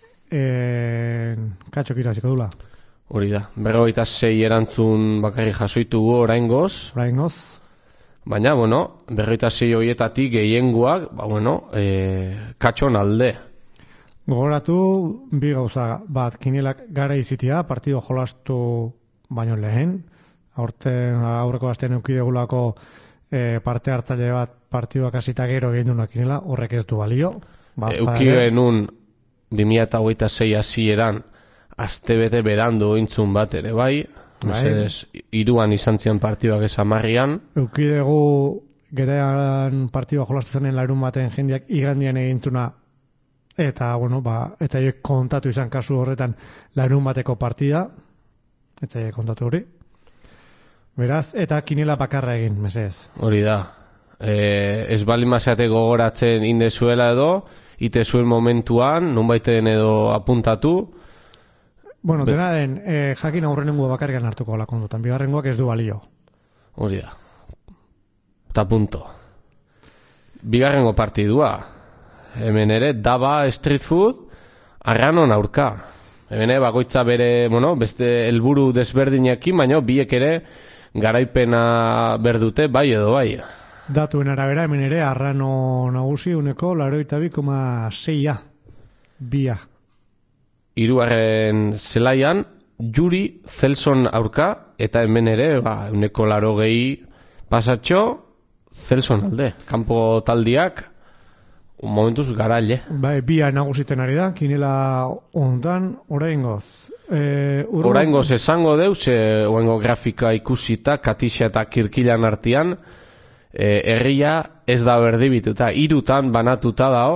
eh, katxok iraziko dula.
Hori da, berrogeita sei erantzun bakarri jasoitugu oraingoz.
Oraingoz.
Baina, bueno, berrogeita sei horietatik gehiengoak, ba, bueno, e, katxon alde.
Gogoratu, bi gauza bat, kinelak gara izitia, partido jolastu baino lehen. Aurten, aurreko astean eukidegulako e, parte hartzaile bat partiduak hasita gero egin dunak inela, horrek ez du balio.
Euki genuen bi mila hogeita sei hasieran astebete berandu intzun bat ere bai, mesedez, iruan izan zian partiduak ez amarrian.
Euki dugu gerean partidua jolastu zenen larun baten jendeak igandian egintzuna, eta, bueno, ba, eta joek kontatu izan kasu horretan larun bateko partida, eta joek kontatu hori. Beraz, eta kinela bakarra egin, mesedez.
Hori da. E, ez bali maseate gogoratzen indezuela edo, ite zuen momentuan, nonbaiten edo apuntatu.
Bueno, Be dena den, e, jakin aurrenengo bakarrikan hartuko la kondutan, bigarrengoak ez du balio.
Hori da. Ta punto. Bigarrengo partidua. Hemen ere, daba street food, arranon aurka. Hemen ere, bagoitza bere, bueno, beste helburu desberdinekin, baina biek ere garaipena berdute, bai edo bai.
Datuen arabera, hemen ere, arrano nagusi uneko laroita bi koma seia. Bia.
Hirugarren zelaian, Juri Zelson aurka, eta hemen ere, ba, uneko laro gehi pasatxo, Zelson alde. Kanpo taldiak, un momentuz garaile.
Bai, bia nagusiten ari da, kinela ondan, oraingoz. E,
oraingoz esango deuz, e, oengo grafika ikusita, Katixa eta Kirkilan artean, e, herria ez da berdibituta, irutan banatuta dao,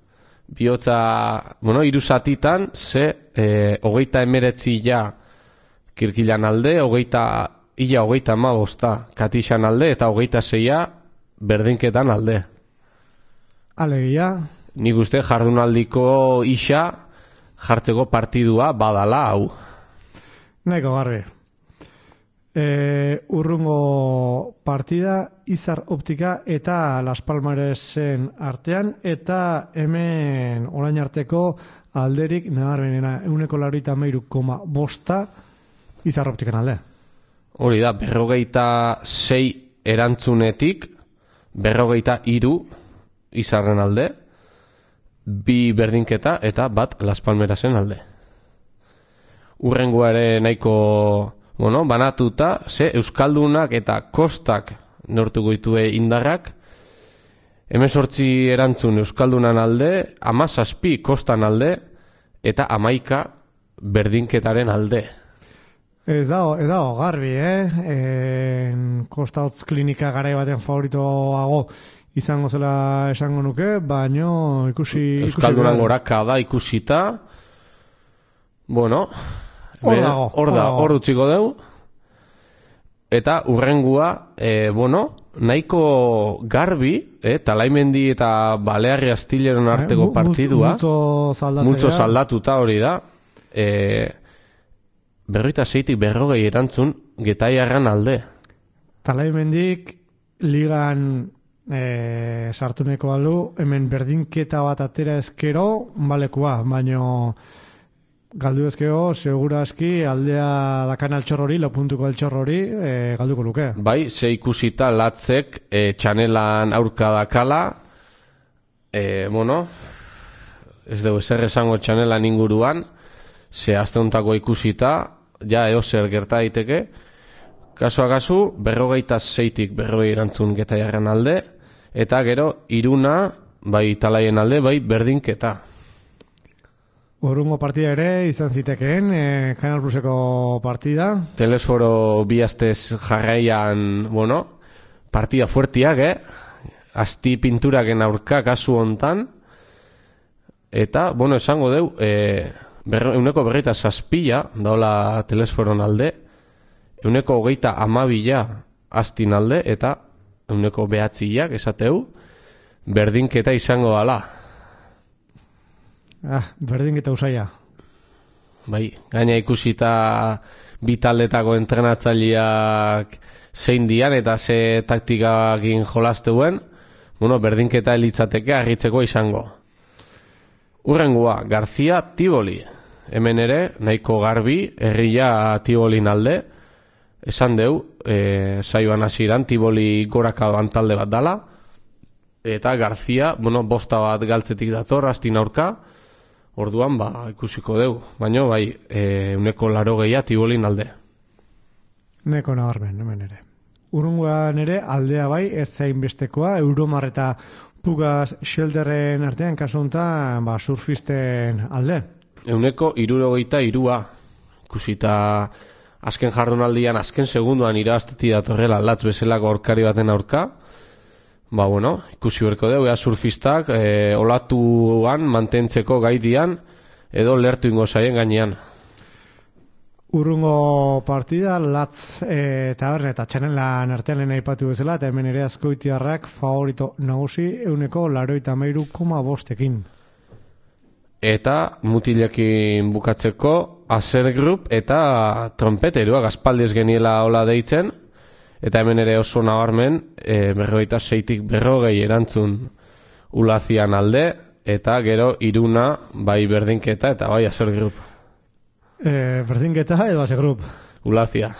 bihotza, bueno, iru zatitan, ze, e, hogeita emeretzi ja Kirkilan alde, hogeita, ia hogeita amabosta Katixan alde, eta hogeita zeia berdinketan alde.
Alegia.
Nik uste jardunaldiko isa jartzeko partidua badala hau.
Nahiko garbi. E, urrungo partida Izar Optika eta Las Palmaresen artean, eta hemen orain arteko alderik nabarmenena ehuneko laurogeita hamairu koma bosta Izar Optikan alde.
Hori da, berrogeita sei erantzunetik berrogeita hiru Izarren alde, bi berdinketa eta bat Las Palmerasen alde. Urrengoa ere nahiko, bueno, banatuta, ze Euskaldunak eta Kostak neurtuko ditue indarrak, hemezortzi erantzun Euskaldunan alde, hamazazpi Kostan alde, eta hamaika berdinketaren alde.
Ez dago, ez dago, garbi, eh? En, Kosta Hotz klinika garai baten favoritoago izango zela esango nuke, baino ikusi...
Euskaldunan goraka da ikusita, bueno,
hor dago,
hor da, hor utziko dugu, eta urrengua, eh, bueno, nahiko garbi, eh, Talaimendi eta Balearri Astilleron arteko
eh,
partidua,
multzo
saldatuta hori da, eh, berroita zeitik berrogei erantzun Getaiarran alde.
Talaimendik ligan e, sartuneko alu, hemen berdinketa bat atera ezkero, balekua, baino galdu ezkero, segura aski aldea dakan altxor hori, lopuntuko altxor hori, e, galduko luke.
Bai, ze ikusita latzek e, txanelan aurka dakala, e, bueno, ez dugu ezer esango txanelan inguruan, ze asteontako ikusita, ja eozer gerta daiteke, kasu kasu berrogeita zeitik berrogei erantzun Getaiarren alde, eta gero iruna, bai Talaien alde, bai berdinketa.
Urrungo partida ere izan zitekeen, e, Canal Pluseko partida.
Telesforo bi astez jarraian, bueno, partida fuertiak, eh? Asti pinturaken aurka kasu hontan, eta, bueno, esango deu, eh, Berro, euneko berreita zazpila daola Telesforon alde, euneko hogeita amabila astin alde, eta euneko behatziak esateu, berdinketa izango dala.
Ah, berdinketa usaia.
Bai, gaina ikusita bi taldetako entrenatzaileak zein dian eta ze taktikakin jolasteuen, bueno, berdinketa elitzateke argitzeko izango. Urrengoa, Garzia Tiboli. Hemen ere, nahiko garbi, herria Tibolin alde. Esan deu, e, saioan hasieran Tiboli goraka doan talde bat dala. Eta Garzia, bueno, bosta bat galtzetik dator, astin aurka. Orduan, ba, ikusiko deu. Baina, bai, e, uneko laro gehia Tibolin alde.
Neko nabarmen, hemen ere. Urrengoan ere, aldea bai, ez zain bestekoa, Euromar eta Pugas Shelterren artean, kasu honetan, ba, surfisten alde.
Euneko irurogeita irua. Ikusita azken jardunaldian, azken segunduan irabazteti datorrela latz bezalako aurkari baten aurka. Ba, bueno, ikusi berko dugu, ea surfistak e, olatuan mantentzeko gaidian edo lertu ingo zaien gainean.
Urrungo partida, Latz e, taberna eta Txanelan artean lehen aipatu bezala, eta hemen ere azkoitiarrak favorito nagusi euneko laroita mairu koma bostekin.
Eta mutilekin bukatzeko Azer Group eta trompeterua Gaspaldiz geniela hola deitzen, eta hemen ere oso nabarmen e, berrogeita zeitik berrogei erantzun Ulazian alde, eta gero iruna bai berdinketa eta bai Azer Group.
E, berdinketa edo Azer Group?
Ulazia.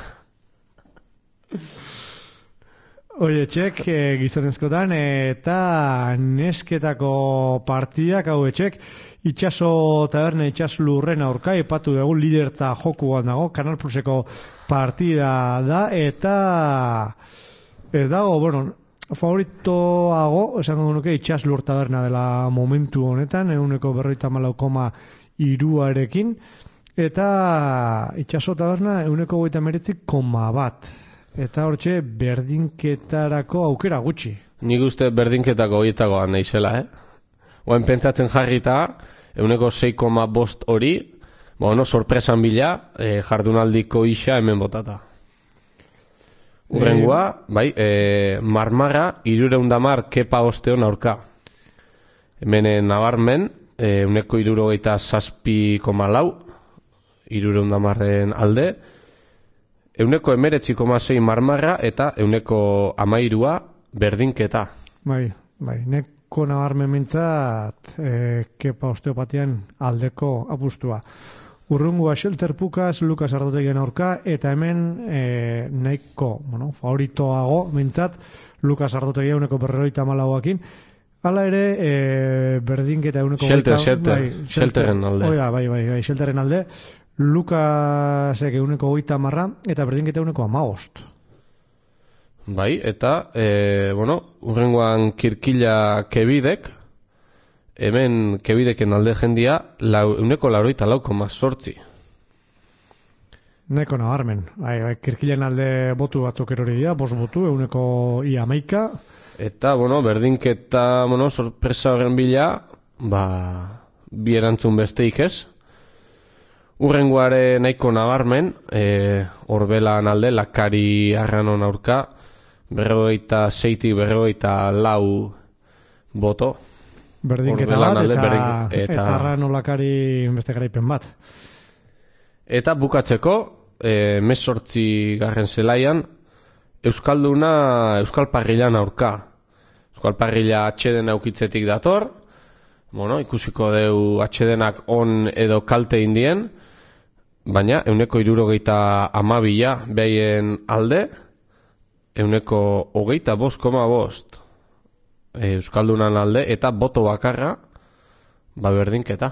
Oie, txek, e, gizonezkotan, eta nesketako partidak, hau etxek, itxaso taberna itxas lurren aurka, epatu dugu lidertza jokuan dago, Canal Pluseko partida da, eta ez dago, bueno, favoritoago, esango nuke, itxas lur taberna dela momentu honetan, eguneko berroita malau koma iruarekin, eta itxaso taberna eguneko goita meretzi koma bat. Eta hortxe berdinketarako aukera gutxi.
Nik uste berdinketako horietakoa naizela, eh? Oen pentatzen jarrita, eguneko sei koma bost hori, bueno, sorpresan bila, eh, jardunaldiko isa hemen botata. Urrengoa, bai, eh, marmarra, irureundamar kepa osteon aurka. Hemen nabarmen, eh, eguneko irurogeita zazpi koma lau, irureundamarren alde, euneko emeretzi koma sei marmarra eta euneko amairua berdinketa.
Bai, bai, neko nabarmen mintzat e, kepa osteopatian aldeko apustua. Urrungua Shelter Pukas, Lukas Ardotegien aurka, eta hemen e, nahiko, bueno, favoritoago mintzat, Lukas Ardotegia euneko berroita malauakin, Hala ere, e, berdinketa eguneko...
Shelter, shelter, shelterren alde.
Oida, bai, bai, bai, shelterren alde. Lukasek eguneko goita marra, eta berdinketa eguneko amaost.
Bai, eta, e, bueno, urrengoan kirkila kebidek, hemen kebideken alde jendia, lau, eguneko lauroita lau koma sortzi.
Neko nabarmen. Bai, bai, kirkilen alde botu batzuk erori dira, bost botu, eguneko ia amaika.
Eta, bueno, berdinketa, bueno, sorpresa horren bila, ba, bi erantzun besteik ez. Urrengoare nahiko nabarmen, e, Orbelan alde, Lakari Arranon aurka, berrogeita zeitik berrogeita lau boto.
Berdinketa
Orbelan
bat,
alde,
eta,
berdik-
eta, eta Arrano Lakari beste garaipen bat.
Eta bukatzeko, e, mesortzi garren zelaian, Euskalduna Euskal Parrilan aurka. Euskal Parrila atxeden aukitzetik dator, bueno, ikusiko deu atxedenak on edo kalte indien, baina euneko irurogeita amabila behien alde, euneko hogeita bost koma bost Euskaldunan alde, eta boto bakarra, ba berdinketa.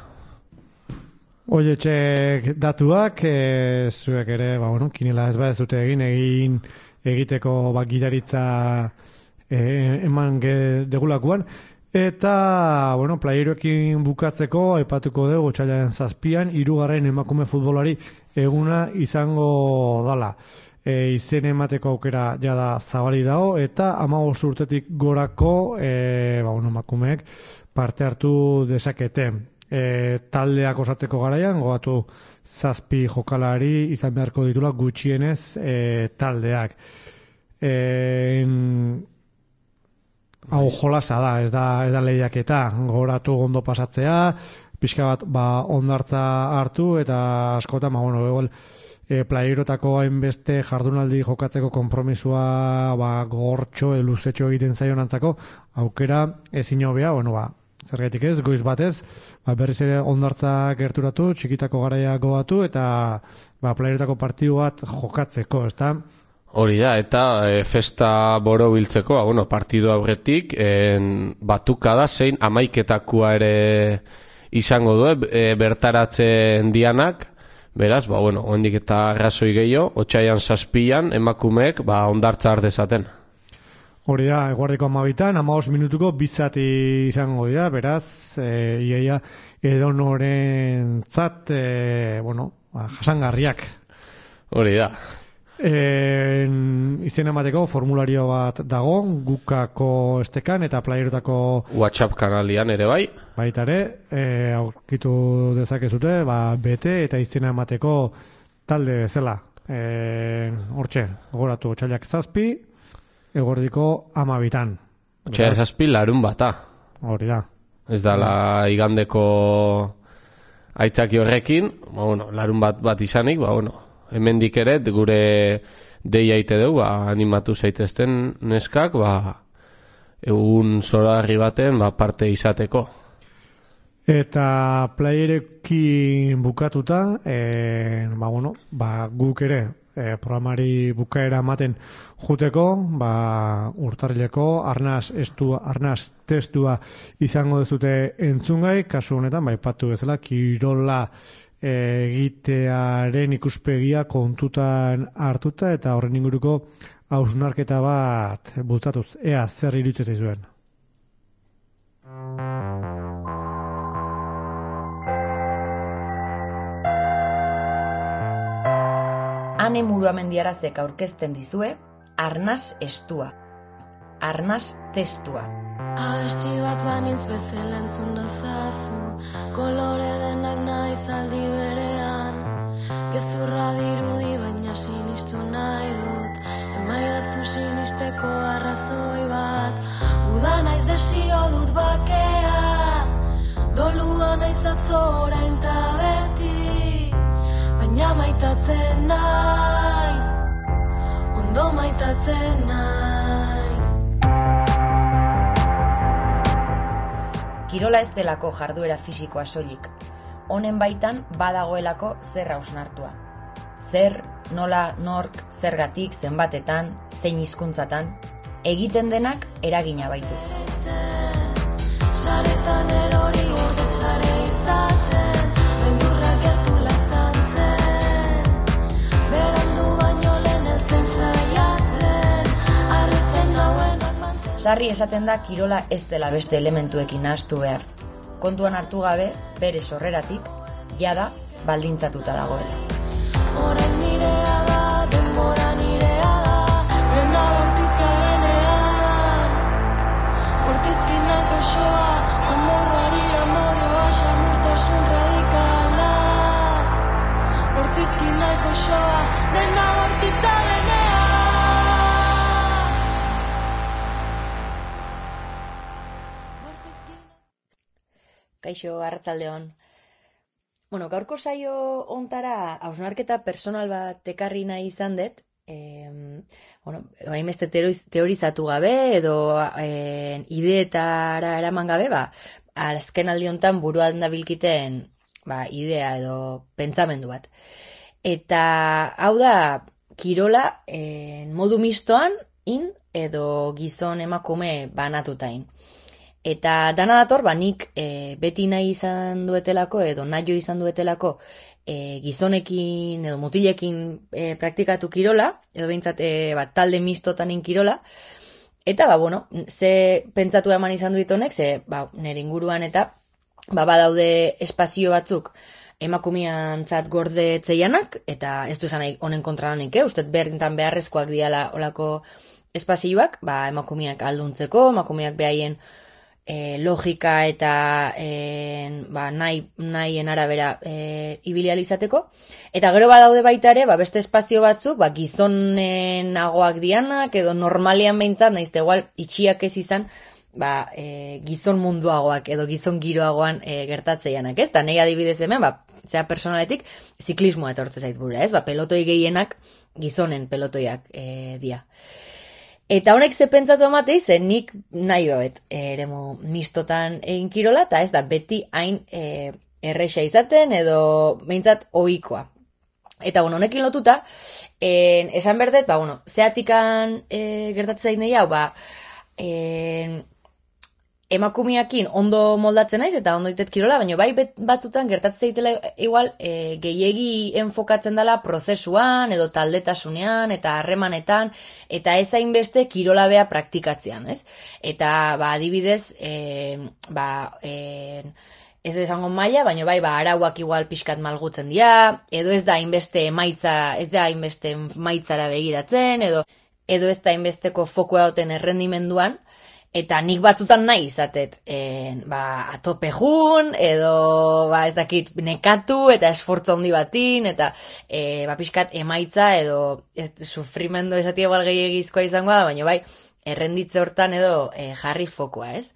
Oietxek datuak, e, zuek ere, ba, bueno, kinela ez ba ez dute egin, egin egiteko ba, gidaritza e, eman ge, degulakuan. Eta, bueno, playeroekin bukatzeko, aipatuko dugu, otsailaren zazpian, hirugarren emakume futbolari eguna izango dala. E, izen emateko aukera jada zabali dago, eta hamabost urtetik gorako e, ba, bueno, emakumeek parte hartu dezakete. E, taldeak osatzeko garaian, gogatu zazpi jokalari izan beharko ditula gutxienez e, taldeak. E, hau jolasa da, ez da, ez da lehiaketa, gogoratu ondo pasatzea, pixka bat ba, ondartza hartu, eta askotan, ba, bueno, egon, e, playerotako hainbeste jardunaldi jokatzeko konpromisua ba, gogortxo, luzetxo egiten zaion antzako, aukera ezin hobea, bueno, ba, zergaitik ez, goiz batez, ba, berriz ere ondartza gerturatu, txikitako garaia gogatu, eta ba, playerotako partidu bat jokatzeko, ezta?
Hori da, eta e, festa boro biltzeko, ba, bueno, partidu aurretik, en, batuka da zein amaiketakua ere izango du, e, bertaratzen dianak, beraz, ba, bueno, ondik eta arrazoi gehiago, otsaian zazpian, emakumeek, ba, ondartza ardezaten.
Hori da, eguardiko amabitan, amaos minutuko bizati izango dira, beraz, e, iaia edonoren zat, e, bueno, ba, jasangarriak.
Hori da.
E, izen emateko formulario bat dago, gukako estekan eta playerotako
WhatsApp kanalian ere bai.
Baita ere, e, aurkitu dezakezute, ba, bete eta izena emateko talde bezala. E, hortxe, gogoratu, otsailak zazpi, eguerdiko amabitan.
Otsailak zazpi larun bata.
Hori da.
Ez da la igandeko aitzaki horrekin, ba, bueno, larun bat bat izanik, ba, bueno, hemendik ere gure deia ite dugu, ba, animatu zaitezten neskak, ba, egun zoragarri baten ba, parte izateko.
Eta playerekin bukatuta, e, ba, bueno, ba, guk ere e, programari bukaera ematen juteko, ba, urtarrileko arnaz estua, arnaz testua izango dezute entzungai, kasu honetan, ba, ipatu bezala, kirola egitearen ikuspegia kontutan hartuta eta horren inguruko hausnarketa bat bultzatuz. Ea, zer iruditzen zaizuen?
Ane Muruamendiarazek aurkezten dizue Arnaz estua. Arnaz testua.
Abesti bat banintz bezala entzun nazazu, kolore denak naiz aldi berean, gezurra dirudi baina sinistu nahi dut, emaidazu sinisteko arrazoi bat, uda naiz desio dut bakea, dolua naiz atzo orain ta beti, baina maitatzen naiz, ondo maitatzen naiz.
Kirola ez delako jarduera fisikoa soilik. Honen baitan badagoelako zer hausnartua. Zer, nola, nork, zergatik, zenbatetan, zein hizkuntzatan, egiten denak eragina baitu.
saretan erori ordez sare izaten, beldurrak gertu laztantzen, berandu baino lehen heltzen saiatzen, harritzen nauenak manten.
Sarri esaten da kirola ez dela beste elementuekin nahastu behar. Kontuan hartu gabe, bere sorreratik, jada baldintzatuta dagoela.
Orain nirea da, denbora nirea da, denda bortitza denean. Bortizki naiz goxoa, amorrari amorioa, samurtasun radikala. Bortizki naiz goxoa, denda bortitza denean.
Kaixo, arratsaldeon. Bueno, gaurko saio hontara hausnarketa personal bat ekarri nahi izan dut, eh, bueno, hainbeste teorizatu gabe edo eh, ideetara eraman gabe, ba, azken aldi hontan buruan dabilkiten ba, idea edo pentsamendu bat. Eta hau da, kirola eh, modu mistoan in edo gizon emakume banatutain. Eta dana dator, ba, nik e, beti nahi izan duetelako edo nahi izan duetelako e, gizonekin edo mutilekin e, praktikatu kirola, edo behintzat e, ba, talde mistotanin kirola. Eta, ba, bueno, ze pentsatu eman izan duit honek, ze ba, nire inguruan eta ba, badaude espazio batzuk emakumeantzat gorde etzeianak, eta ez du esan honen kontra nik, eh? Ustet berdintan beharrezkoak diala olako espazioak, ba, emakumeak alduntzeko, emakumeak behaien E, logika eta e, ba, nahi, nahien arabera e, ibilializateko. Eta gero badaude baita ere, ba, beste espazio batzuk, ba, gizonenagoak dianak, edo normalian behintzat, naizte igual itxiak ez izan, ba, e, gizon munduagoak, edo gizon giroagoan e, gertatzeianak, ez? Ta nahi adibidez hemen, ba, zera personaletik, ziklismoa etortze zait burura, ez? Ba, pelotoi gehienak gizonen pelotoiak e, dia. Eta honek ze pentsatu ematei, zen nik nahi babet eremu mistotan egin kirola, eta ez da beti hain e, erresa izaten edo behintzat ohikoa. Eta bueno, honekin lotuta, en, esan berdet, ba, bueno, zeatikan e, gertatzen zain hau, ba, en, emakumeakin ondo moldatzen naiz eta ondo ditet kirola, baina bai batzutan gertatzen zaitela igual e, gehiegi enfokatzen dela prozesuan edo taldetasunean eta harremanetan eta ez hainbeste kirola bea praktikatzean, ez? Eta ba adibidez, e, ba e, ez esango maila, baina bai ba arauak igual pixkat malgutzen dira, edo ez da hainbeste emaitza, ez da hainbeste emaitzara begiratzen, edo edo ez da hainbesteko fokua duten errendimenduan. Eta nik batzutan nahi izatet, en, ba, atope jun, edo, ba, ez dakit, nekatu, eta esfortzu handi batin, eta, e, ba, pixkat emaitza, edo, ez, sufrimendu esatia igual gehiagizkoa izango da, baina bai, errenditze hortan edo e, jarri fokoa, ez?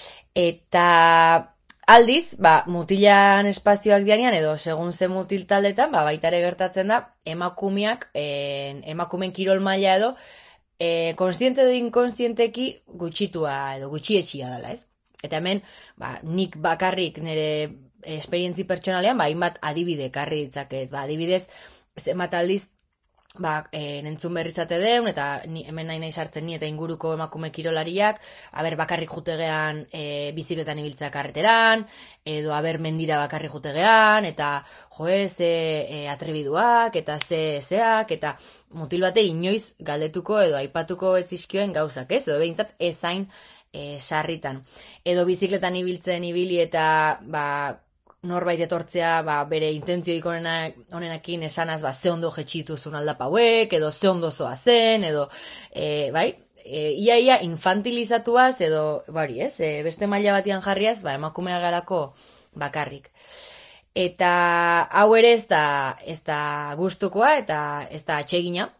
Eta aldiz, ba, mutilan espazioak dianean, edo, segun ze mutil taldetan, ba, baitare gertatzen da, emakumeak, en, emakumen kirol maila edo, E, konstiente edo inkonstienteki gutxitua edo gutxietxia dela, ez? Eta hemen, ba, nik bakarrik nire esperientzi pertsonalean, ba, hainbat adibide karri ditzaket, ba, adibidez, zenbat aldiz, ba, e, nentzun berritzate deun, eta ni, hemen nahi nahi sartzen ni eta inguruko emakume kirolariak, aber bakarrik jutegean e, bizikletan ibiltzea karreteran, edo aber mendira bakarrik jutegean, eta joe, ze e, atrebiduak, eta ze zeak, eta mutil bate inoiz galdetuko edo aipatuko etzizkioen gauzak, ez? Edo behintzat ezain e, sarritan. Edo bizikletan ibiltzen ibili eta ba, norbait etortzea ba, bere intentzioik onenakin esanaz ba, ze ondo jetxituzun aldapa hauek, edo ze ondo zoa zen, edo, e, bai, e, ia ia infantilizatuaz, edo, bari ez, e, beste maila batian jarriaz, ba, emakumea garako bakarrik. Eta hau ere ez da, ez da gustukoa eta ez da atsegina.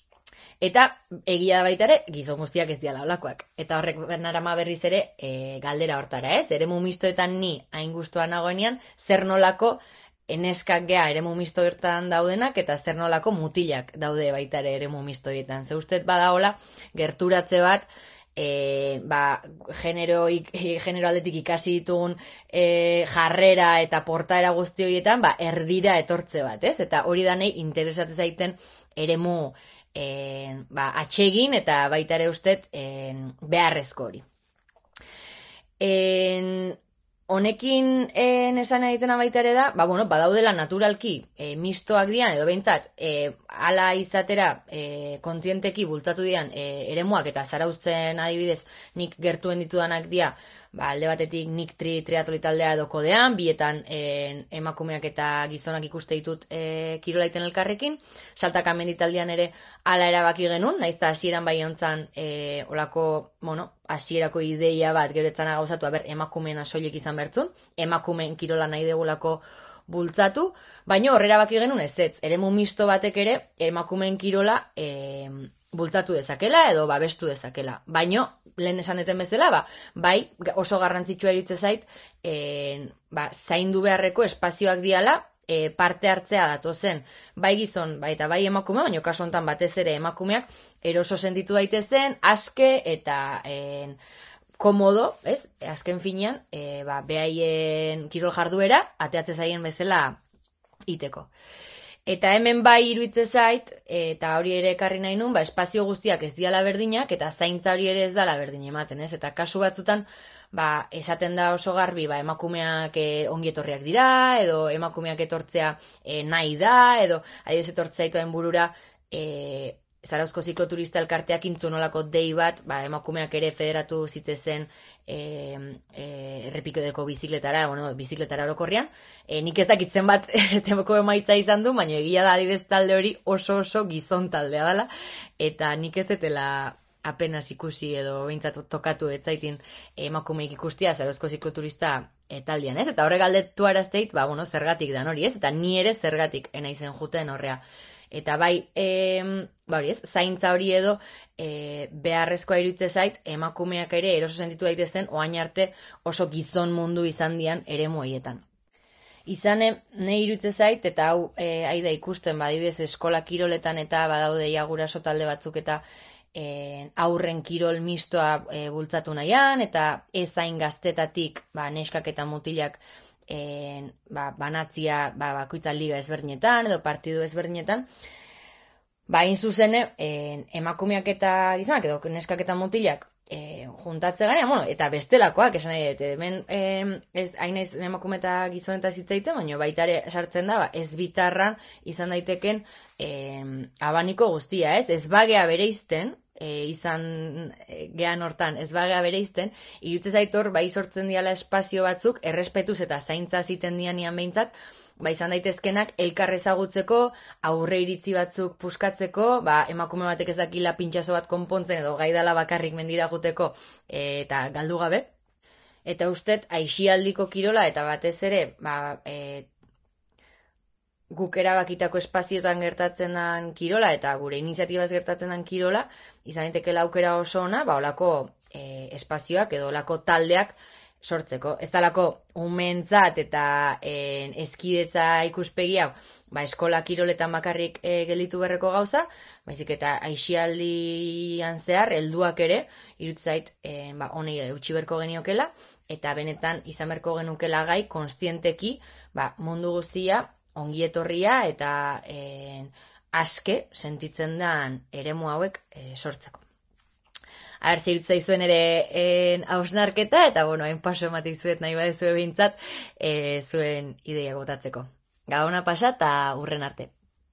Eta egia da baita ere, gizon guztiak ez diala olakoak. Eta horrek narama berriz ere e, galdera hortara, ez? Eremu mistoetan ni hain gustuan nagoenean, zer nolako eneskak gea eremu mistoetan daudenak, eta zer nolako mutilak daude baita ere eremu mistoetan. Ze ustez badaola, gerturatze bat, E, ba, genero, genero aldetik ikasi ditugun e, jarrera eta portaera guzti horietan, ba, erdira etortze bat, ez? Eta hori danei interesatzen zaiten eremu e, ba, atsegin eta baita ere ustet e, beharrezko hori. En, honekin en esan egiten baita ere da, ba, bueno, badaudela naturalki e, mistoak dian, edo behintzat, e, ala izatera e, kontzienteki bultzatu dian e, eremuak eta zarauztzen adibidez nik gertuen ditudanak dia, ba, alde batetik nik tri triatloi taldea edo kodean, bietan en, emakumeak eta gizonak ikuste ditut e, kirolaiten elkarrekin, saltaka menditaldean ere ala erabaki genuen, naiz eta hasieran bai hontzan e, olako, bueno, hasierako ideia bat geretzana gauzatu, aber emakumeen soilik izan bertzun, emakumeen kirola nahi degulako bultzatu, baina horrera baki genuen ez ez, eremu misto batek ere emakumeen kirola e, bultzatu dezakela edo babestu dezakela. Baino, lehen esan eten bezala, ba, bai oso garrantzitsua iritze zait, e, ba, zaindu beharreko espazioak diala, e, parte hartzea datozen, bai gizon, bai eta bai emakume, baina kasu honetan batez ere emakumeak eroso sentitu daitezen, aske eta en, komodo, ez? Azken finean, e, ba, behaien kirol jarduera, ateatze zaien bezala iteko. Eta hemen bai iruitze zait, eta hori ere ekarri nahi nun, ba, espazio guztiak ez diala berdinak, eta zaintza hori ere ez dala berdin ematen, ez? Eta kasu batzutan, ba, esaten da oso garbi, ba, emakumeak e, ongietorriak dira, edo emakumeak etortzea e, nahi da, edo adibidez etortzea itoen burura, e, Zarauzko zikloturista elkarteak intzunolako dei bat, ba, emakumeak ere federatu zitezen e, e, errepikodeko bizikletara, bueno, bizikletara orokorrian. E, nik ez dakitzen bat temoko emaitza izan du, baina egia da adibidez talde hori oso oso gizon taldea dela, eta nik ez detela apenas ikusi edo behintzat tokatu etzaitin emakumeik ikustia Zarauzko zikloturista e, taldean, ez? Eta horre galdetu arazteit, ba, bueno, zergatik dan hori, ez? Eta ni ere zergatik enaizen juten horrea. Eta bai, e, ba hori ez, zaintza hori edo e, beharrezkoa irutze zait, emakumeak ere eroso sentitu daitezen, oain arte oso gizon mundu izan dian eremu horietan. Izane, ne irutze zait, eta hau e, aida ikusten, badibidez eskola kiroletan eta badaude ja guraso talde batzuk eta e, aurren kirol mistoa e, bultzatu nahian, eta ez hain gaztetatik, ba, neskak eta mutilak, En, ba, banatzia ba, bakoitza liga ezberdinetan edo partidu ezberdinetan, ba, hain zuzene en, emakumeak eta gizonak edo neskak eta mutilak e, juntatze ganean, bueno, eta bestelakoak esan nahi dut, hemen e, ez hain ez emakume eta gizon eta zitzaiten, baina baita ere sartzen da, ba, ez bitarran izan daiteken e, abaniko guztia, ez, ez bagea bereizten, E, izan e, gehan hortan ez bagea bereizten, irutze zaitor bai sortzen diala espazio batzuk, errespetuz eta zaintza ziten dianian behintzat, ba izan daitezkenak elkar ezagutzeko, aurre iritzi batzuk puskatzeko, ba emakume batek ez dakila pintxazo bat konpontzen edo gaidala bakarrik mendira guteko e, eta galdu gabe. Eta ustet, aixialdiko kirola eta batez ere, ba, e, guk erabakitako espaziotan gertatzen den kirola eta gure iniziatibaz gertatzen den kirola, izan daiteke aukera oso ona, ba olako e, espazioak edo olako taldeak sortzeko. Ez talako umentzat eta e, eskidetza ikuspegi hau, ba eskola kiroletan bakarrik e, gelditu berreko gauza, baizik eta aixialdian zehar helduak ere irutzait e, ba honei utzi berko geniokela eta benetan izan berko genukela gai konstienteki, ba mundu guztia ongi etorria eta en, aske sentitzen den eremu hauek e, sortzeko. Aber, zirutza izuen ere en, hausnarketa, eta bueno, hain paso ematik zuet nahi bade zuen bintzat e, zuen ideia gotatzeko. Gaona pasa eta urren arte.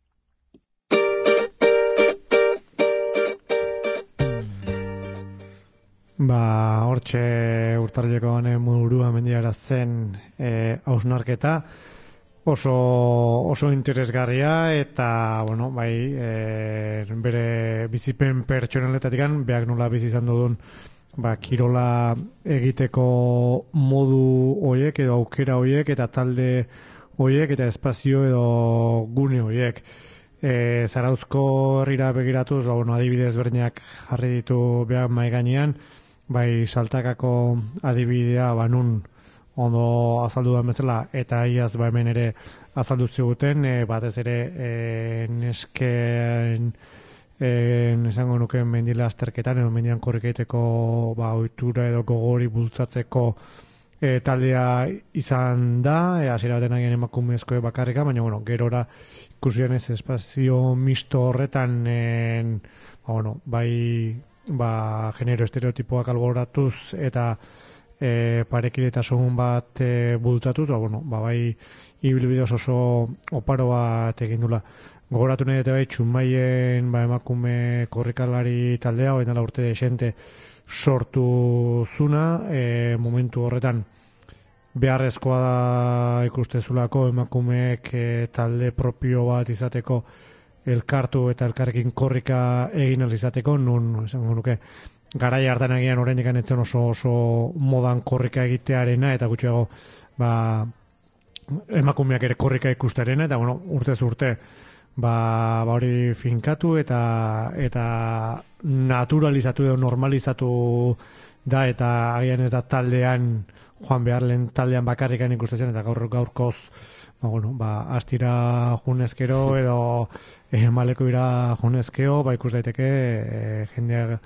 Ba, hortxe urtarrileko honen murua mendiara zen hausnarketa, e, oso oso interesgarria eta bueno, bai, e, bere bizipen pertsonaletatik beak nola bizi izan duen ba, kirola egiteko modu hoiek edo aukera hoiek eta talde hoiek eta espazio edo gune hoiek. E, Zarauzko herrira begiratuz, ba, bueno, adibidez berdinak jarri ditu behar mai gainean, bai saltakako adibidea ba nun ondo azaldu da bezala, eta iaz ba hemen ere azaldu ziguten, e, batez ere e, nesken e, esango nuke mendila azterketan edo mendian korrikeiteko ba, ohitura edo gogori bultzatzeko e, taldea izan da, e, hasiera baten agien emakumezko bakarrika, baina bueno, gerora ikusian ez espazio misto horretan en, ba, bueno, bai ba, genero estereotipoak alboratuz eta e, parekidetasun bat e, bultzatu, eta, bueno, ba, bai, ibilbide oso oparo bat egin dula. Gogoratu nahi dute bai, Txunmaien ba, emakume korrikalari taldea, hogeita lau urte desente sortu zuna, e, momentu horretan beharrezkoa da ikustezulako emakumeek e, talde propio bat izateko elkartu eta elkarrekin korrika egin ahal izateko, nun, esango nuke, garai hartan agian oraindik etzen oso oso modan korrika egitearena, eta gutxiago ba, emakumeak ere korrika ikustearena, eta bueno, urtez urte ba, ba hori finkatu eta eta naturalizatu edo normalizatu da, eta agian ez da taldean joan behar lehen taldean bakarrikan ikustezen, eta gaur gaurkoz ba, bueno, ba, astira junezkero edo eh, maleko ira junezkeo, ba ikus daiteke eh, jendeak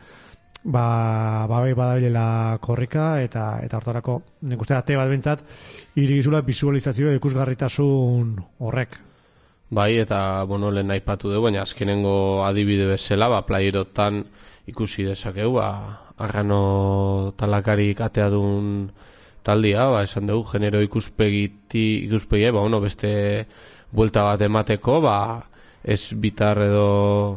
ba, ba bai badabilela korrika, eta eta hortarako nik uste ate bat bintzat irigizula visualizazio ikusgarritasun horrek.
Bai, eta, bueno, lehen aipatu dugu, baina azkenengo adibide bezala, ba, playerotan ikusi dezakegu, ba, Arrano talakarik atea duen taldia, ba, esan dugu, genero ikuspegiti, ikuspegia, ba, bueno, beste buelta bat emateko, ba, ez bitar edo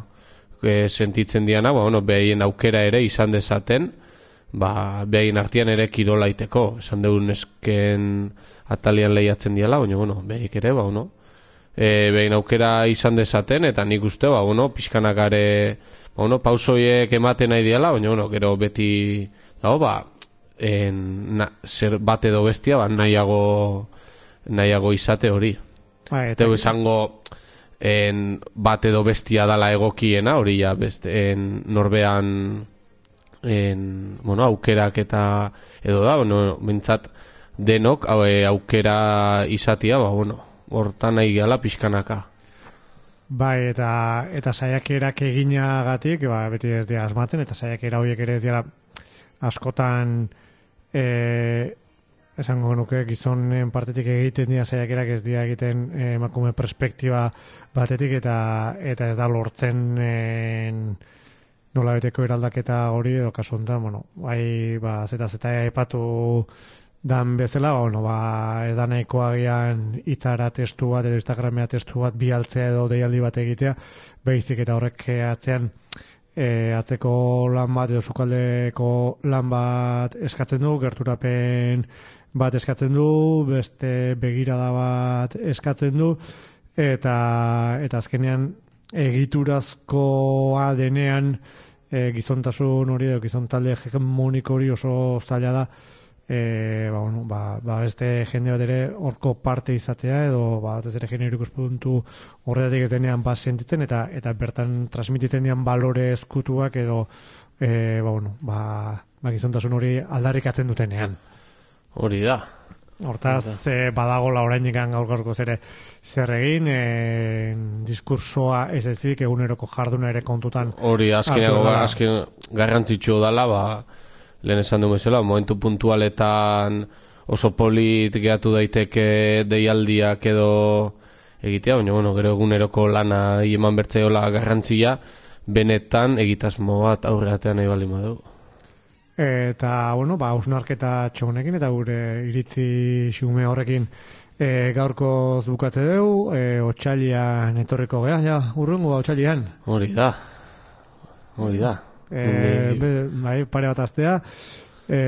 e, sentitzen diana, ba, bueno, behaien aukera ere izan dezaten, ba, behaien artean ere kirolaiteko, esan dugu nesken atalian lehiatzen diala, baina, bueno, behaik ere, ba, bueno, e, behin aukera izan dezaten, eta nik uste, ba, bueno, pixkanakare, ba, bueno, pausoiek ematen nahi diala, baina, bueno, gero beti, dago, ba, en, na, zer bat edo bestia, ba, nahiago, nahiago izate hori.
Ba,
ez dugu esango, en, bat edo bestia dala egokiena, hori ja, beste, en, norbean, en, bueno, aukerak eta edo da, bueno, bintzat, denok aukera izatia, ba, bueno, hortan nahi gala pixkanaka.
Bai, eta eta saiakerak eginagatik, ba, beti ez dira asmatzen, eta saiakera horiek ere ez dira askotan e, esango nuke gizonen partetik egiten dira saiakerak, ez dira egiten e, emakume perspektiba batetik, eta eta ez da lortzen en, nola beteko eraldaketa hori, edo kasu honetan, bueno, bai, ba, zeta zeta aipatu dan bezala, ba, bueno, ba, ez da nahiko agian itzara testu bat edo Instagramea testu bat bialtzea edo deialdi bat egitea, baizik eta horrek atzean e, atzeko lan bat edo sukaldeko lan bat eskatzen du, gerturapen bat eskatzen du, beste begirada bat eskatzen du, eta eta azkenean egiturazkoa denean e, gizontasun hori edo gizon talde hegemoniko hori oso zaila da. E, ba, bueno, ba, ba beste jende bat ere horko parte izatea, edo ba, ez ere genero ikuspuntu horretatik ez denean bat sentitzen, eta eta bertan transmititzen dian balore ezkutuak edo e, ba, bueno, ba, ba gizontasun hori aldarrikatzen dutenean.
Hori da.
Hortaz, e, badagola oraindik gaur gaurkoz ere zer egin, e, diskursoa ez ezik eguneroko jarduna ere kontutan.
Hori, azkenean azken garrantzitsu dala, ba, lehen esan du bezala, momentu puntualetan oso polit gehatu daiteke deialdiak edo egitea, baina, bueno, gero eguneroko lana eman bertzaiola garrantzia, benetan egitasmo bat aurreatean nahi baldin badugu.
Eta, bueno, ba, hausnarketa txonekin eta gure iritzi xume horrekin e, gaurko bukatze dugu, e, otxailian etorriko geha, ja, urrungo otxailian.
Hori da, hori da.
E, be, bai, pare bat astea, e,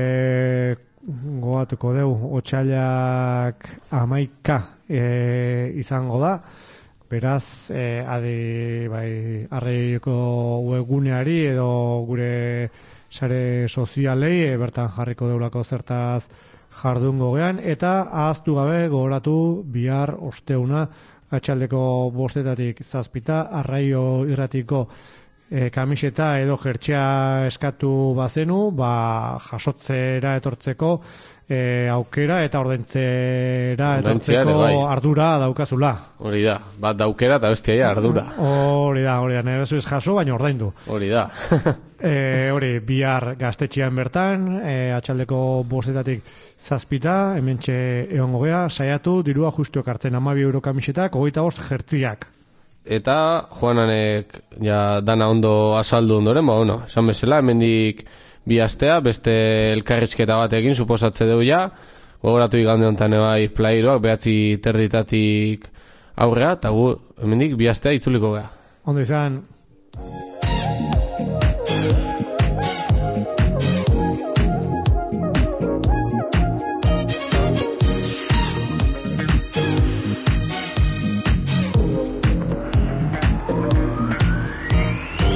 goatuko deu, otxailak amaika e, izango da, beraz, e, adi, bai, arreiko webguneari edo gure sare sozialei e, bertan jarriko deulako zertaz jardungo gean, eta ahaztu gabe gogoratu bihar osteuna atxaldeko bostetatik zazpita, arraio irratiko e, kamiseta edo jertxea eskatu bazenu, ba, jasotzera etortzeko e, aukera eta ordaintzera etortzeko
bai.
ardura daukazula.
Hori da, bat daukera eta bestia ardura.
Hori da, hori da, nahi bezu ez jaso, baina ordaindu.
Hori da.
E, hori, bihar gaztetxean bertan, e, atxaldeko bostetatik zazpita, hementxe egongo gea, saiatu, dirua justuak hartzen amabi euro kamisetak, hogeita bost jertziak.
Eta Juananek ja dana ondo azaldu ondoren, ba, bueno, esan bezala, hemendik bi astea, beste elkarrizketa batekin suposatze dugu ja, gogoratu igande honetan ebai playeroak, behatzi terditatik aurrea, eta gu, hemendik, bi astea itzuliko gara.
Ondo izan.